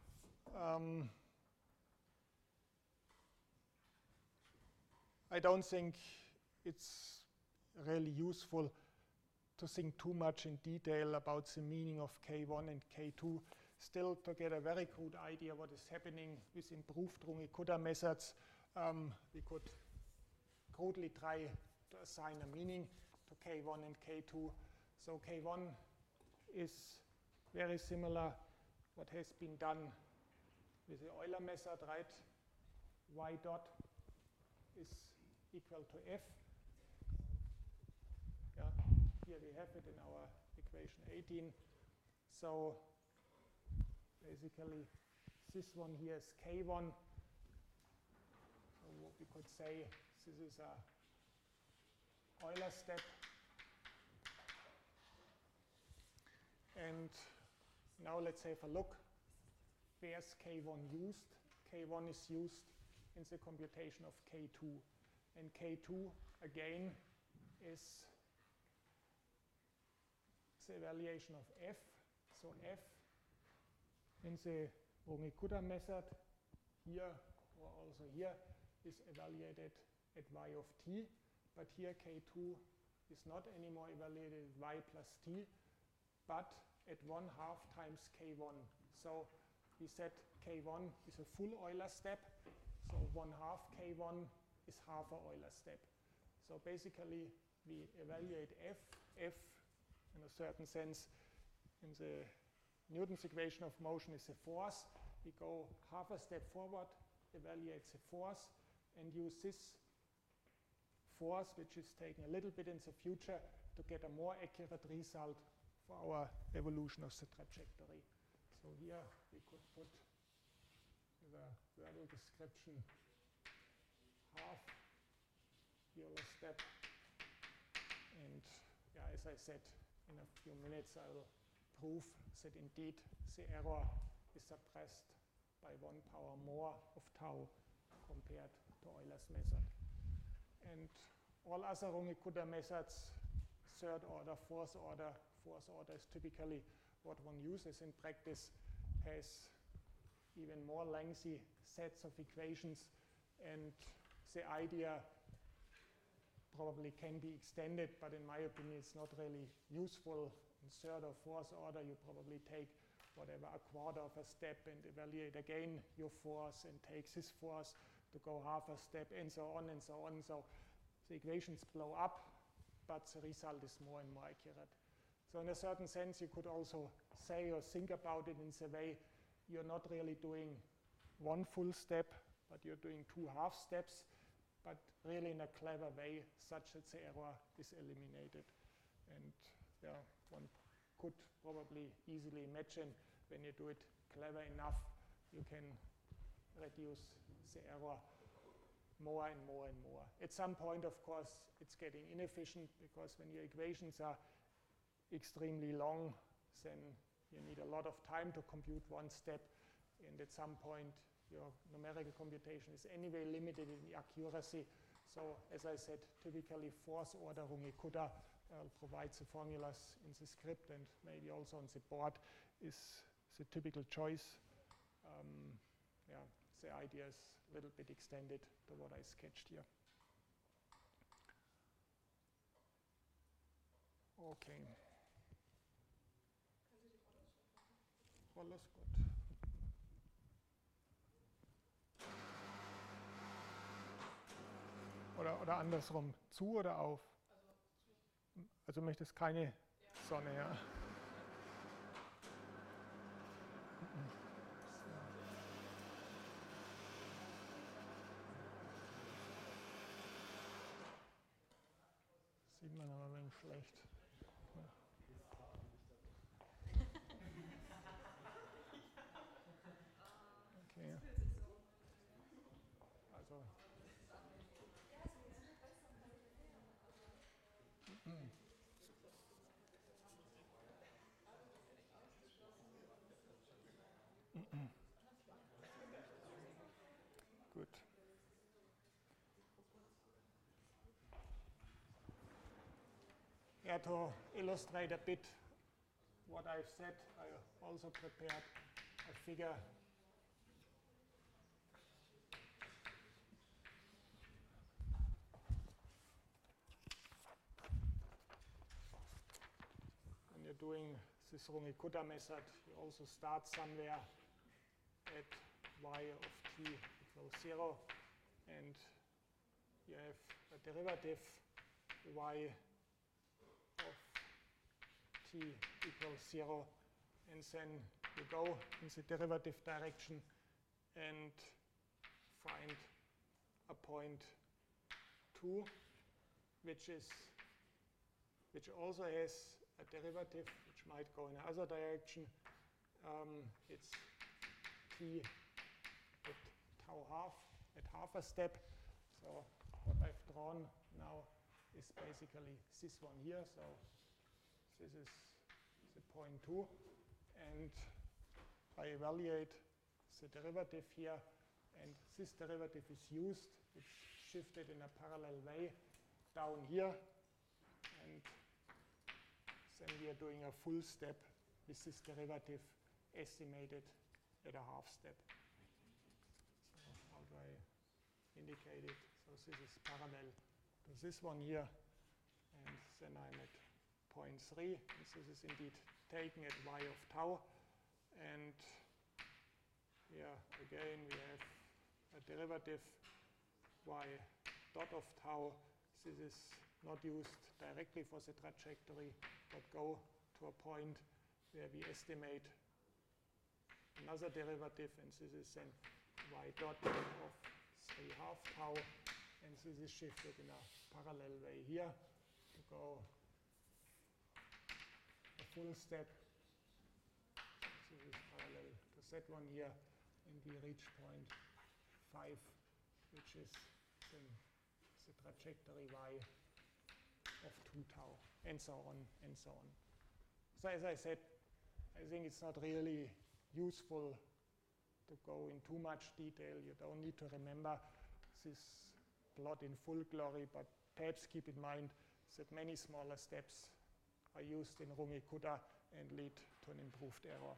I don't think it's really useful to think too much in detail about the meaning of K1 and K2. Still, to get a very crude idea what is happening with improved Runge-Kutta methods, we could crudely try to assign a meaning to K1 and K2. So K1 is very similar what has been done with the Euler method, right? Y dot is equal to F. Yeah, here we have it in our equation 18. So basically this one here is K1. So what we could say, this is a Euler step. And now let's have a look. Where's K1 used? K1 is used in the computation of K2. And K2, again, is the evaluation of F. So F in the Runge-Kutta method here or also here is evaluated at y of t. But here K2 is not anymore evaluated at y plus t, but at 1/2 times K1. So we said K1 is a full Euler step. So 1/2 K1 is half a Euler step. So basically we evaluate F. F in a certain sense in the Newton's equation of motion is a force. We go half a step forward, evaluate the force, and use this force, which is taken a little bit in the future, to get a more accurate result for our evolution of the trajectory. So here we could put the verbal description half Euler step. And yeah, as I said, in a few minutes I will prove that indeed the error is suppressed by 1 power more of tau compared to Euler's method. And all other Runge-Kutta methods, third order, fourth order is typically what one uses in practice, has even more lengthy sets of equations, and the idea probably can be extended, but in my opinion it's not really useful. In third or fourth order you probably take whatever a quarter of a step and evaluate again your force and take this force to go half a step and so on and so on. So the equations blow up, but the result is more and more accurate. So in a certain sense you could also say or think about it in the way you're not really doing one full step, but you're doing 2 half steps, but really in a clever way such that the error is eliminated. And yeah, one could probably easily imagine when you do it clever enough, you can reduce the error more and more and more. At some point, of course, it's getting inefficient, because when your equations are extremely long, then you need a lot of time to compute one step, and at some point your numerical computation is anyway limited in accuracy. So as I said, typically fourth order Runge-Kutta, I'll provide the formulas in the script and maybe also on the board, is the typical choice. Yeah, the idea is a little bit extended to what I sketched here. Okay. Alles gut. Oder andersrum, zu oder auf? Also möchtest keine Sonne, ja? Sieht man aber ein wenig schlecht. Ja. Okay. Also. Good. Yeah, to illustrate a bit what I've said, I also prepared a figure . When you're doing this Runge-Kutta method, you also start somewhere at y of t equals 0, and you have a derivative y of t equals 0, and then you go in the derivative direction and find a point 2, which also has a derivative which might go in the other direction. It's t at tau half, at half a step. So what I've drawn now is basically this one here. So this is the point 2. And I evaluate the derivative here. And this derivative is used. It's shifted in a parallel way down here. And then we are doing a full step with this derivative estimated at a half step. So how do I indicate it? So this is parallel to this one here. And then I'm at point 3. And this is indeed taken at y of tau. And here again we have a derivative y dot of tau. This is not used directly for the trajectory, but go to a point where we estimate another derivative, and this is then y dot of 3 half tau, and this is shifted in a parallel way here to go a full step. This is parallel to that one here, and we reach point 5, which is then the trajectory y of 2 tau, and so on, and so on. So as I said, I think it's not really useful to go in too much detail. You don't need to remember this plot in full glory, but perhaps keep in mind that many smaller steps are used in Runge-Kutta and lead to an improved error.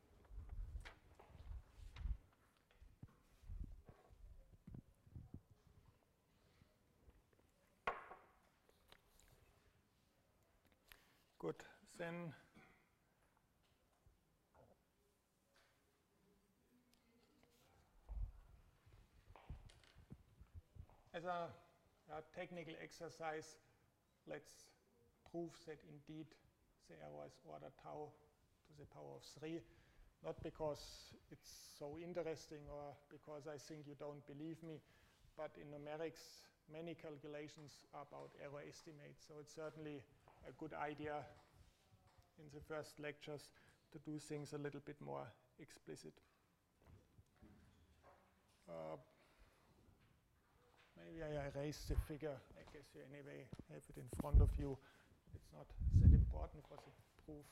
Good, then as a technical exercise, let's prove that indeed the error is order tau to the power of 3, not because it's so interesting or because I think you don't believe me, but in numerics, many calculations are about error estimates, so it's certainly a good idea in the first lectures to do things a little bit more explicit. Maybe I erase the figure. I guess you anyway have it in front of you. It's not that important for the proof.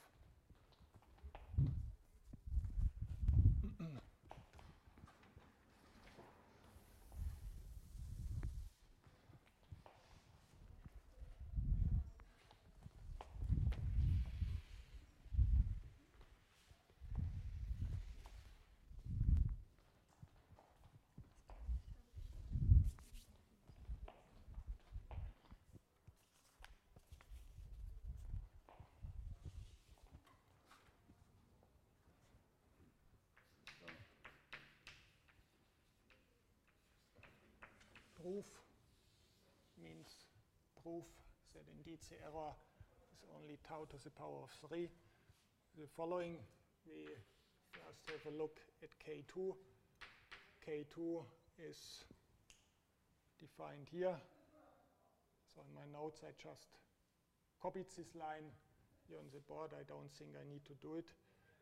Proof means proof that indeed the error is only tau to the power of 3. The following, we first have a look at K2. K2 is defined here. So in my notes, I just copied this line here on the board. I don't think I need to do it.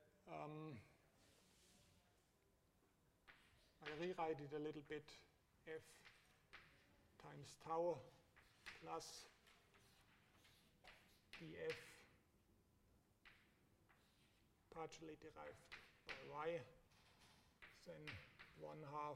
I rewrite it a little bit. F times tau plus df partially derived by y, then 1/2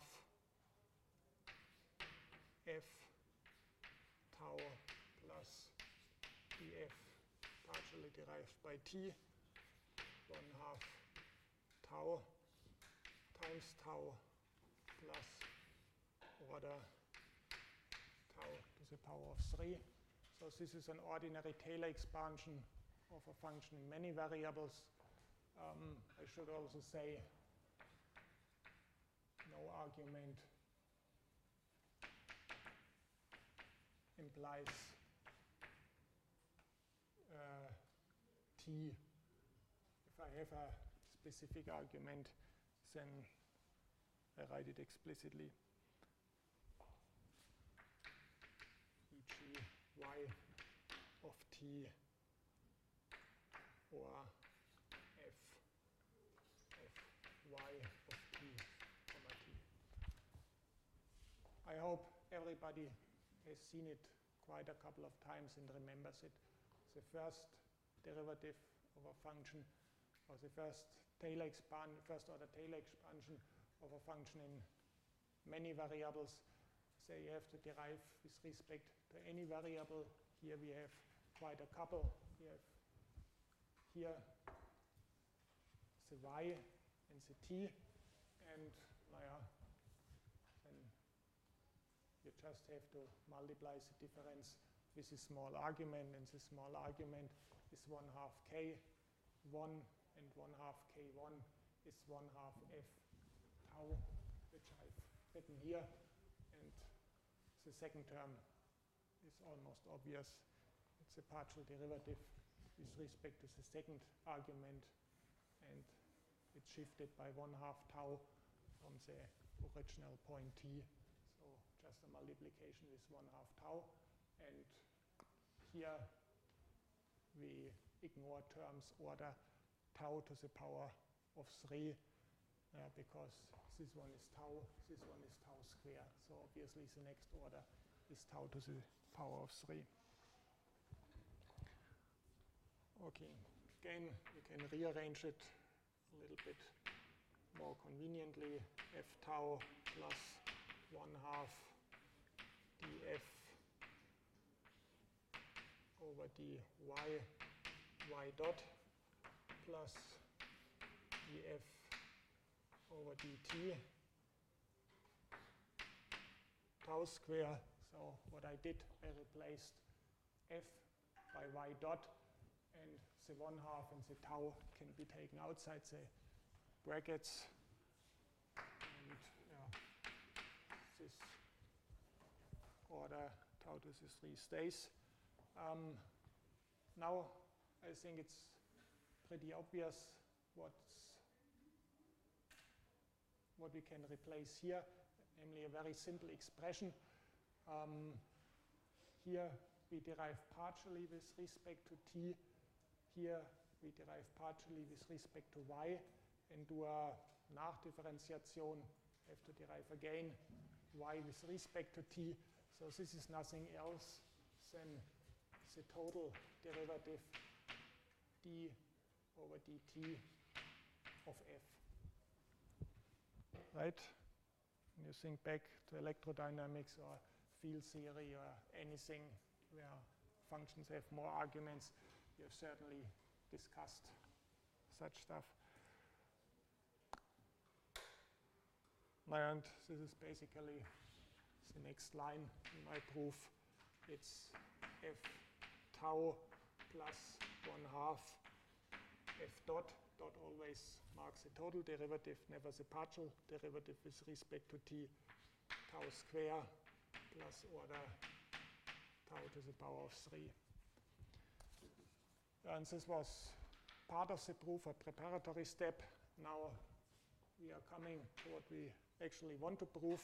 f tau plus df partially derived by t, 1/2 tau times tau plus order tau to the power of 3. So this is an ordinary Taylor expansion of a function in many variables. I should also say no argument implies t t. If I have a specific argument, then I write it explicitly. E.g. y of t or f y of t, comma t. I hope everybody has seen it quite a couple of times and remembers it. The first derivative of a function, or the first order Taylor expansion of a function in many variables. So you have to derive with respect to any variable. Here we have quite a couple. We have here the y and the t, and then you just have to multiply the difference with a small argument, and the small argument is 1/2 k1, and 1/2 k1 is 1/2 f tau, which I've written here. And the second term is almost obvious. It's a partial derivative with respect to the second argument, and it's shifted by 1/2 tau from the original point t. So just a multiplication with 1/2 tau. And here we ignore terms order tau to the power of 3, because this one is tau, this one is tau square. So obviously the next order is tau to the power of 3. Okay, again, you can rearrange it a little bit more conveniently. F tau plus 1/2 df over dy y dot plus df over dt tau square. So what I did, I replaced f by y dot, and the 1/2 and the tau can be taken outside the brackets. And this order tau to the 3 stays. Now I think it's pretty obvious what we can replace here, namely a very simple expression. Here we derive partially with respect to t. Here we derive partially with respect to y, and do a Nachdifferentiation. Have to derive again y with respect to t. So this is nothing else than the total derivative d over dt of f. Right? When you think back to electrodynamics or field theory or anything where functions have more arguments, you have certainly discussed such stuff. And this is basically the next line in my proof. It's f tau plus 1/2 f dot. Dot always marks the total derivative, never the partial derivative with respect to t, tau square plus order tau to the power of 3. And this was part of the proof, a preparatory step. Now we are coming to what we actually want to prove.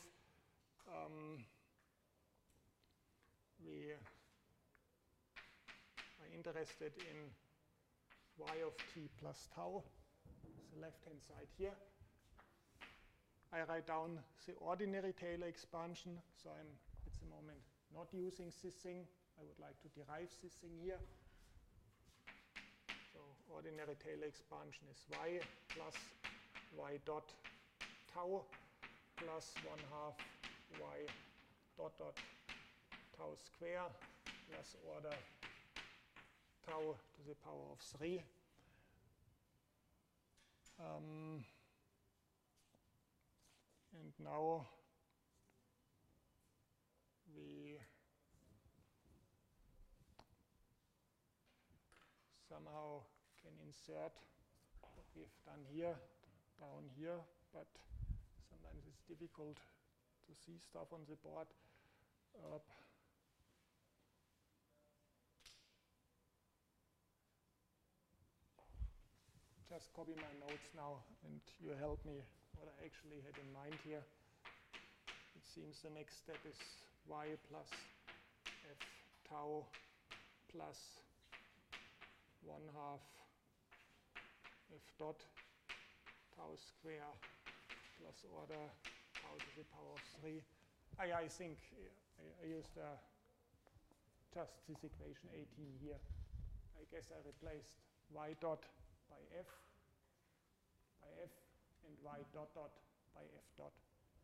We are interested in y of t plus tau, the left-hand side here. I write down the ordinary Taylor expansion, so I'm at the moment not using this thing. I would like to derive this thing here. So ordinary Taylor expansion is y plus y dot tau plus 1/2 y dot dot tau square plus order tau to the power of 3. And now we somehow can insert what we've done here down here, but sometimes it's difficult to see stuff on the board. just copy my notes now and you help me what I actually had in mind here. It seems the next step is y plus f tau plus 1/2 f dot tau square plus order tau to the power of 3. I think I used just this equation 18 here. I guess I replaced y dot by f and y dot dot by f dot.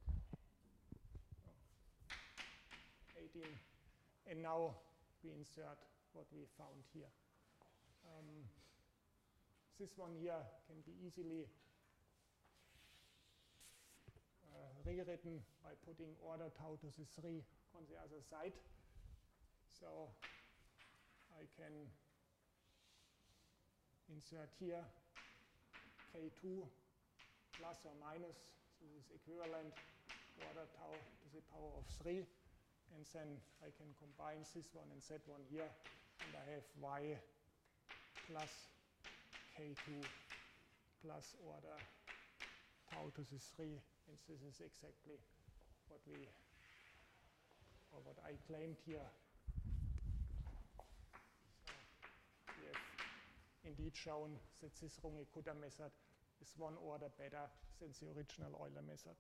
18. And now we insert what we found here. This one here can be easily rewritten by putting order tau to the 3 on the other side. So I can insert here k2 plus or minus, so this is equivalent order tau to the power of 3. And then I can combine this one and that one here, and I have y plus k2 plus order tau to the 3, and this is exactly what what I claimed here. So we have indeed shown that this Runge-Kutta method is one order better than the original Euler method.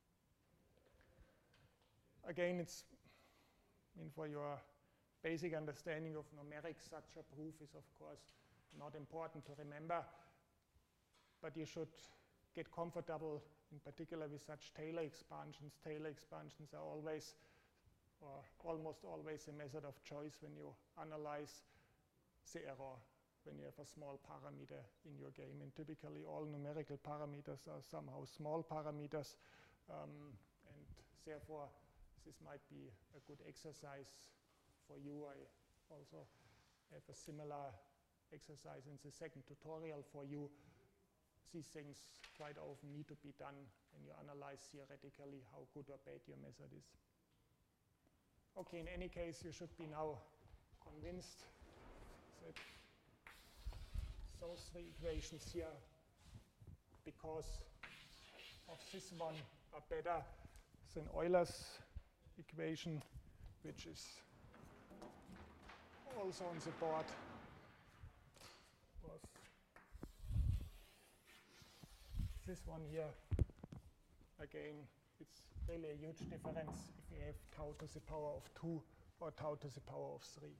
Again, it's for your basic understanding of numerics, such a proof is of course not important to remember, but you should get comfortable in particular with such Taylor expansions. Taylor expansions are always or almost always a method of choice when you analyze the error, when you have a small parameter in your game. And typically all numerical parameters are somehow small parameters, and therefore this might be a good exercise for you. I also have a similar exercise in the second tutorial for you. These things quite often need to be done when you analyze theoretically how good or bad your method is. Okay, in any case, you should be now convinced that those three equations here, because of this one, are better than Euler's equation, which is also on the board. Was this one here. Again, it's really a huge difference if we have tau to the power of 2 or tau to the power of 3.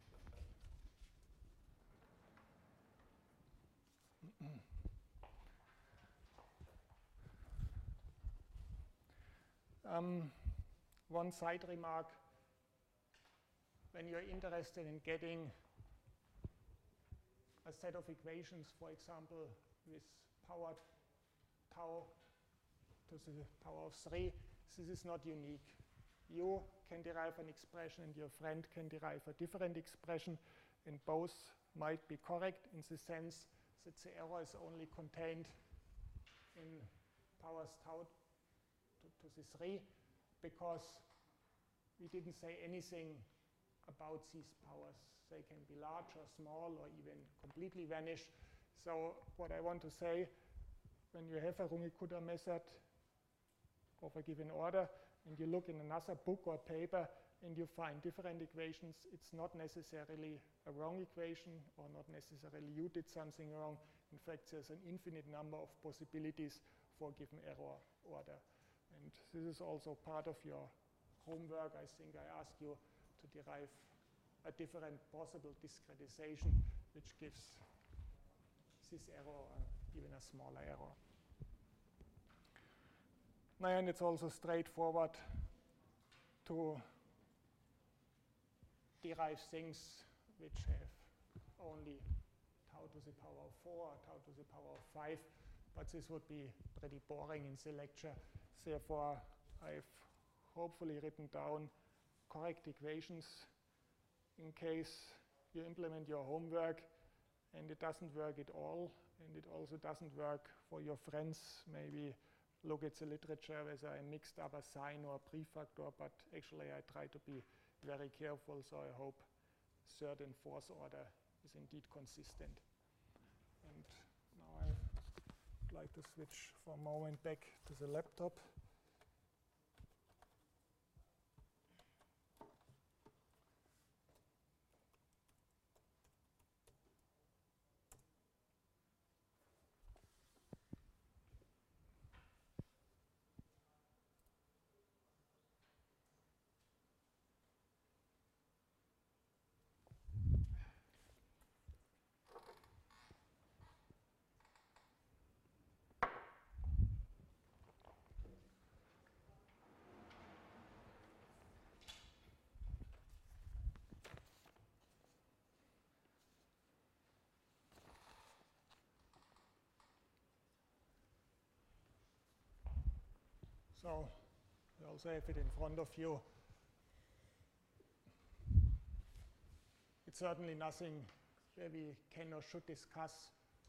One side remark: when you're interested in getting a set of equations, for example, with power tau to the power of 3, this is not unique. You can derive an expression and your friend can derive a different expression, and both might be correct in the sense that the error is only contained in powers tau to the 3, because we didn't say anything about these powers. They can be large or small or even completely vanish. So what I want to say, when you have a Runge-Kutta method of a given order and you look in another book or paper and you find different equations, it's not necessarily a wrong equation or not necessarily you did something wrong. In fact, there's an infinite number of possibilities for a given error order. And this is also part of your homework. I think I asked you to derive a different possible discretization which gives this error even a smaller error. Now, and it's also straightforward to derive things which have only tau to the power of 4 or tau to the power of 5, but this would be pretty boring in the lecture. Therefore, I've hopefully written down correct equations in case you implement your homework and it doesn't work at all, and it also doesn't work for your friends. Maybe look at the literature whether I mixed up a sign or a prefactor, but actually I try to be very careful, so I hope third and fourth order is indeed consistent. And now I would like to switch for a moment back to the laptop. So you also have it in front of you. It's certainly nothing where we can or should discuss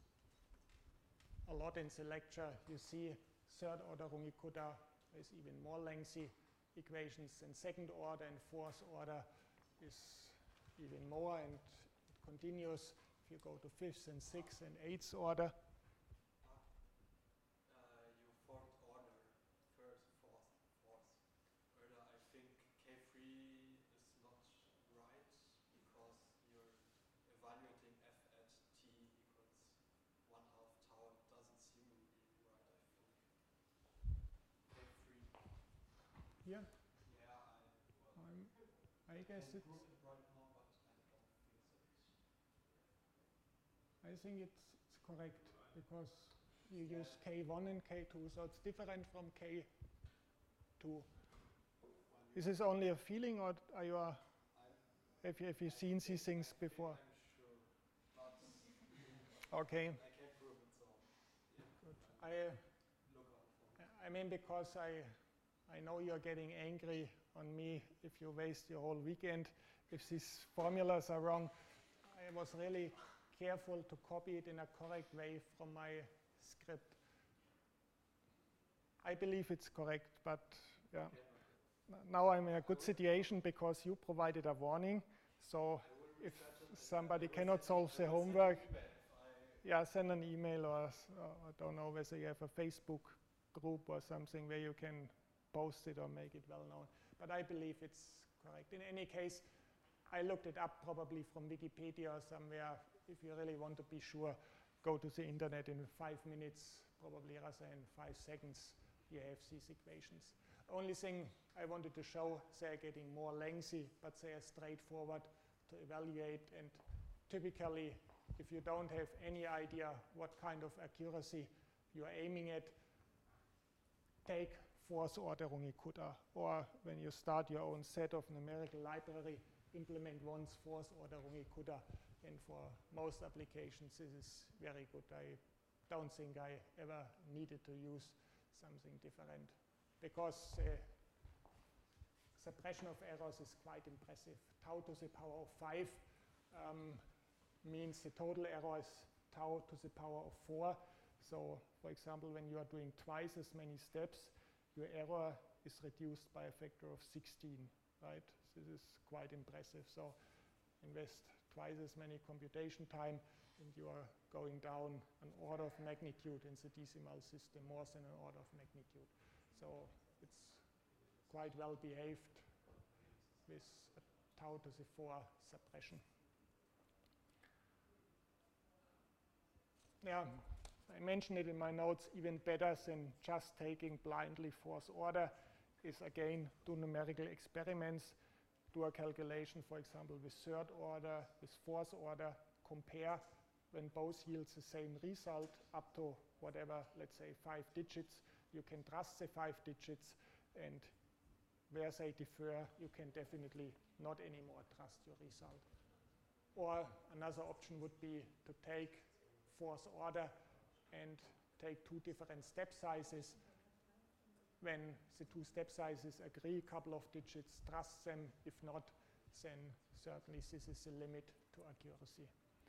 a lot in the lecture. You see third order Runge-Kutta is even more lengthy equations, and second order and fourth order is even more, and it continues. If you go to fifth and sixth and eighth order, yeah. I guess it's. I think it's correct because you use K1 and K2, so it's different from K2. Is this only a feeling, or are you have you seen these things before? Okay. I can't prove it, so yeah. Good. I mean, because I know you're getting angry on me if you waste your whole weekend if these formulas are wrong. I was really careful to copy it in a correct way from my script. I believe it's correct, but yeah. Now I'm in a good situation because you provided a warning. So if somebody cannot solve the homework, yeah, send an email, or I don't know whether you have a Facebook group or something where you can post it or make it well known. But I believe it's correct. In any case, I looked it up probably from Wikipedia or somewhere. If you really want to be sure, go to the internet in 5 minutes, probably rather than 5 seconds, you have these equations. Only thing I wanted to show, they're getting more lengthy, but they are straightforward to evaluate. And typically, if you don't have any idea what kind of accuracy you're aiming at, take fourth order Runge-Kutta, or when you start your own set of numerical library, implement once fourth order Runge-Kutta, and for most applications this is very good. I don't think I ever needed to use something different, because suppression of errors is quite impressive. Tau to the power of 5 means the total error is tau to the power of 4. So, for example, when you are doing twice as many steps, your error is reduced by a factor of 16, right? This is quite impressive. So invest twice as many computation time, and you are going down an order of magnitude in the decimal system, more than an order of magnitude. So it's quite well behaved with a tau to the 4 suppression. Yeah, I mentioned it in my notes. Even better than just taking blindly fourth order is, again, do numerical experiments, do a calculation, for example, with third order, with fourth order, compare when both yields the same result up to whatever, let's say 5 digits. You can trust the 5 digits, and where they differ, you can definitely not anymore trust your result. Or another option would be to take fourth order and take 2 different step sizes. When the 2 step sizes agree, a couple of digits, trust them. If not, then certainly this is the limit to accuracy.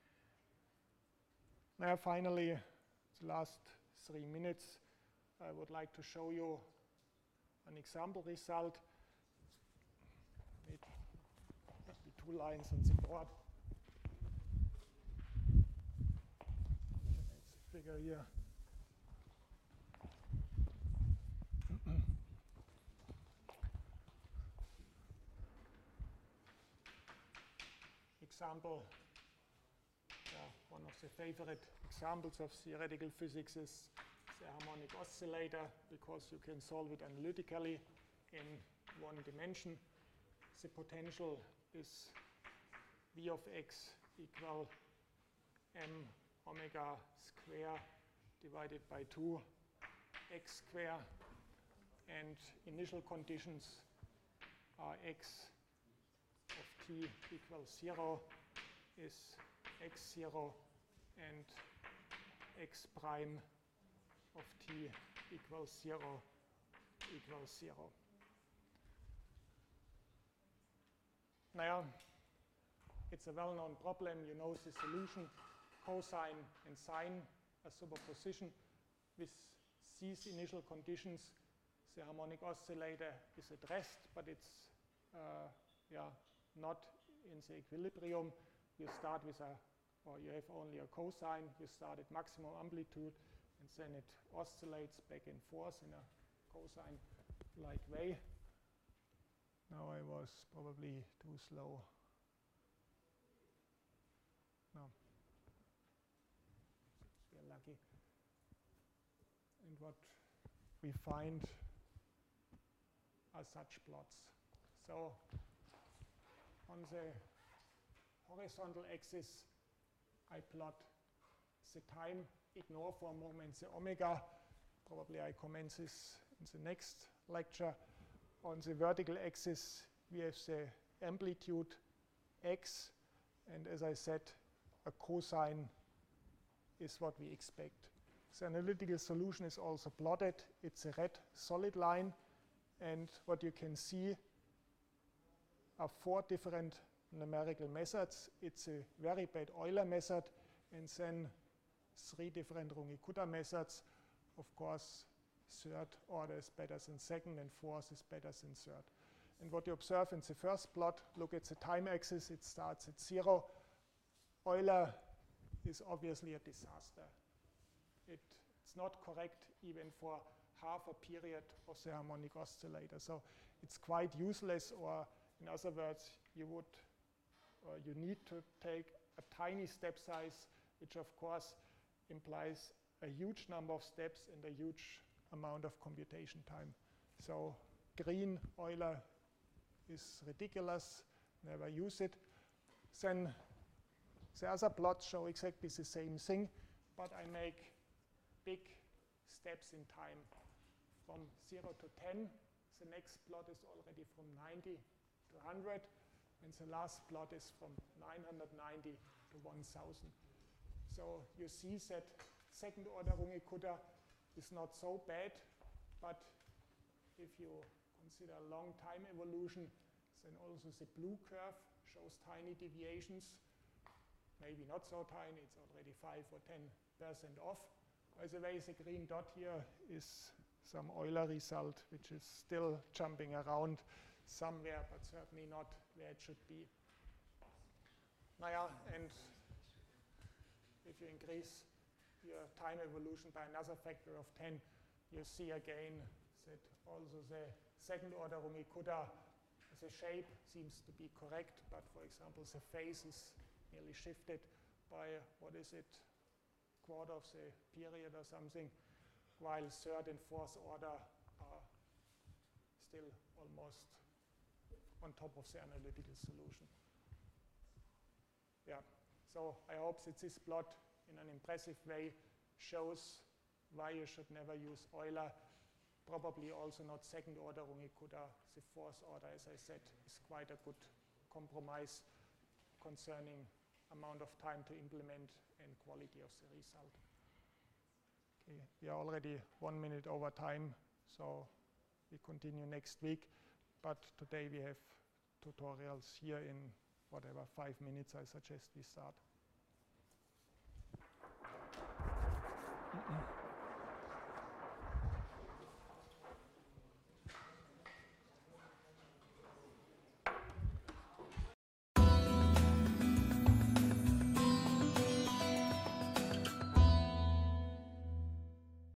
Now finally, the last 3 minutes, I would like to show you an example result. Maybe 2 lines on the board. It's a figure here. example, one of the favorite examples of theoretical physics is the harmonic oscillator, because you can solve it analytically in one dimension. The potential is V of x equal m omega square divided by 2 x square, and initial conditions are x of t equals 0 is x0 and x prime of t equals 0 equals 0. Now, it's a well-known problem. You know the solution. Cosine and sine a superposition. With these initial conditions, the harmonic oscillator is at rest, but it's not in the equilibrium. You start with or you have only a cosine. You start at maximum amplitude, and then it oscillates back and forth in a cosine-like way. Now I was probably too slow. No. We're lucky. And what we find are such plots. So on the horizontal axis, I plot the time. Ignore for a moment the omega. Probably I commence this in the next lecture. On the vertical axis, we have the amplitude x. And as I said, a cosine is what we expect. The analytical solution is also plotted. It's a red solid line. And what you can see are 4 different numerical methods. It's a very bad Euler method, and then 3 different Runge-Kutta methods. Of course, third order is better than second, and fourth is better than third. And what you observe in the first plot, look at the time axis. It starts at 0. Euler is obviously a disaster. It's not correct even for half a period of the harmonic oscillator. So it's quite useless, or in other words, you need to take a tiny step size, which of course implies a huge number of steps and a huge amount of computation time. So green Euler is ridiculous, never use it. Then the other plots show exactly the same thing, but I make big steps in time from 0 to 10. The next plot is already from 90 to 100, and the last plot is from 990 to 1000. So you see that second order Runge-Kutta is not so bad, but if you consider long time evolution, then also the blue curve shows tiny deviations. Maybe not so tiny, it's already 5 or 10% off. By the way, the green dot here is some Euler result, which is still jumping around somewhere, but certainly not where it should be. And if you increase your time evolution by another factor of 10, you see again that also the second order Runge-Kutta, the shape seems to be correct, but for example, the phase is nearly shifted by, what is it, quarter of the period or something, while third and fourth order are still almost on top of the analytical solution. Yeah, so I hope that this plot in an impressive way shows why you should never use Euler. Probably also not second order Runge-Kutta. The fourth order, as I said, is quite a good compromise concerning amount of time to implement and quality of the result. Okay, we are already 1 minute over time, so we continue next week. But today we have tutorials here in whatever 5 minutes I suggest we start.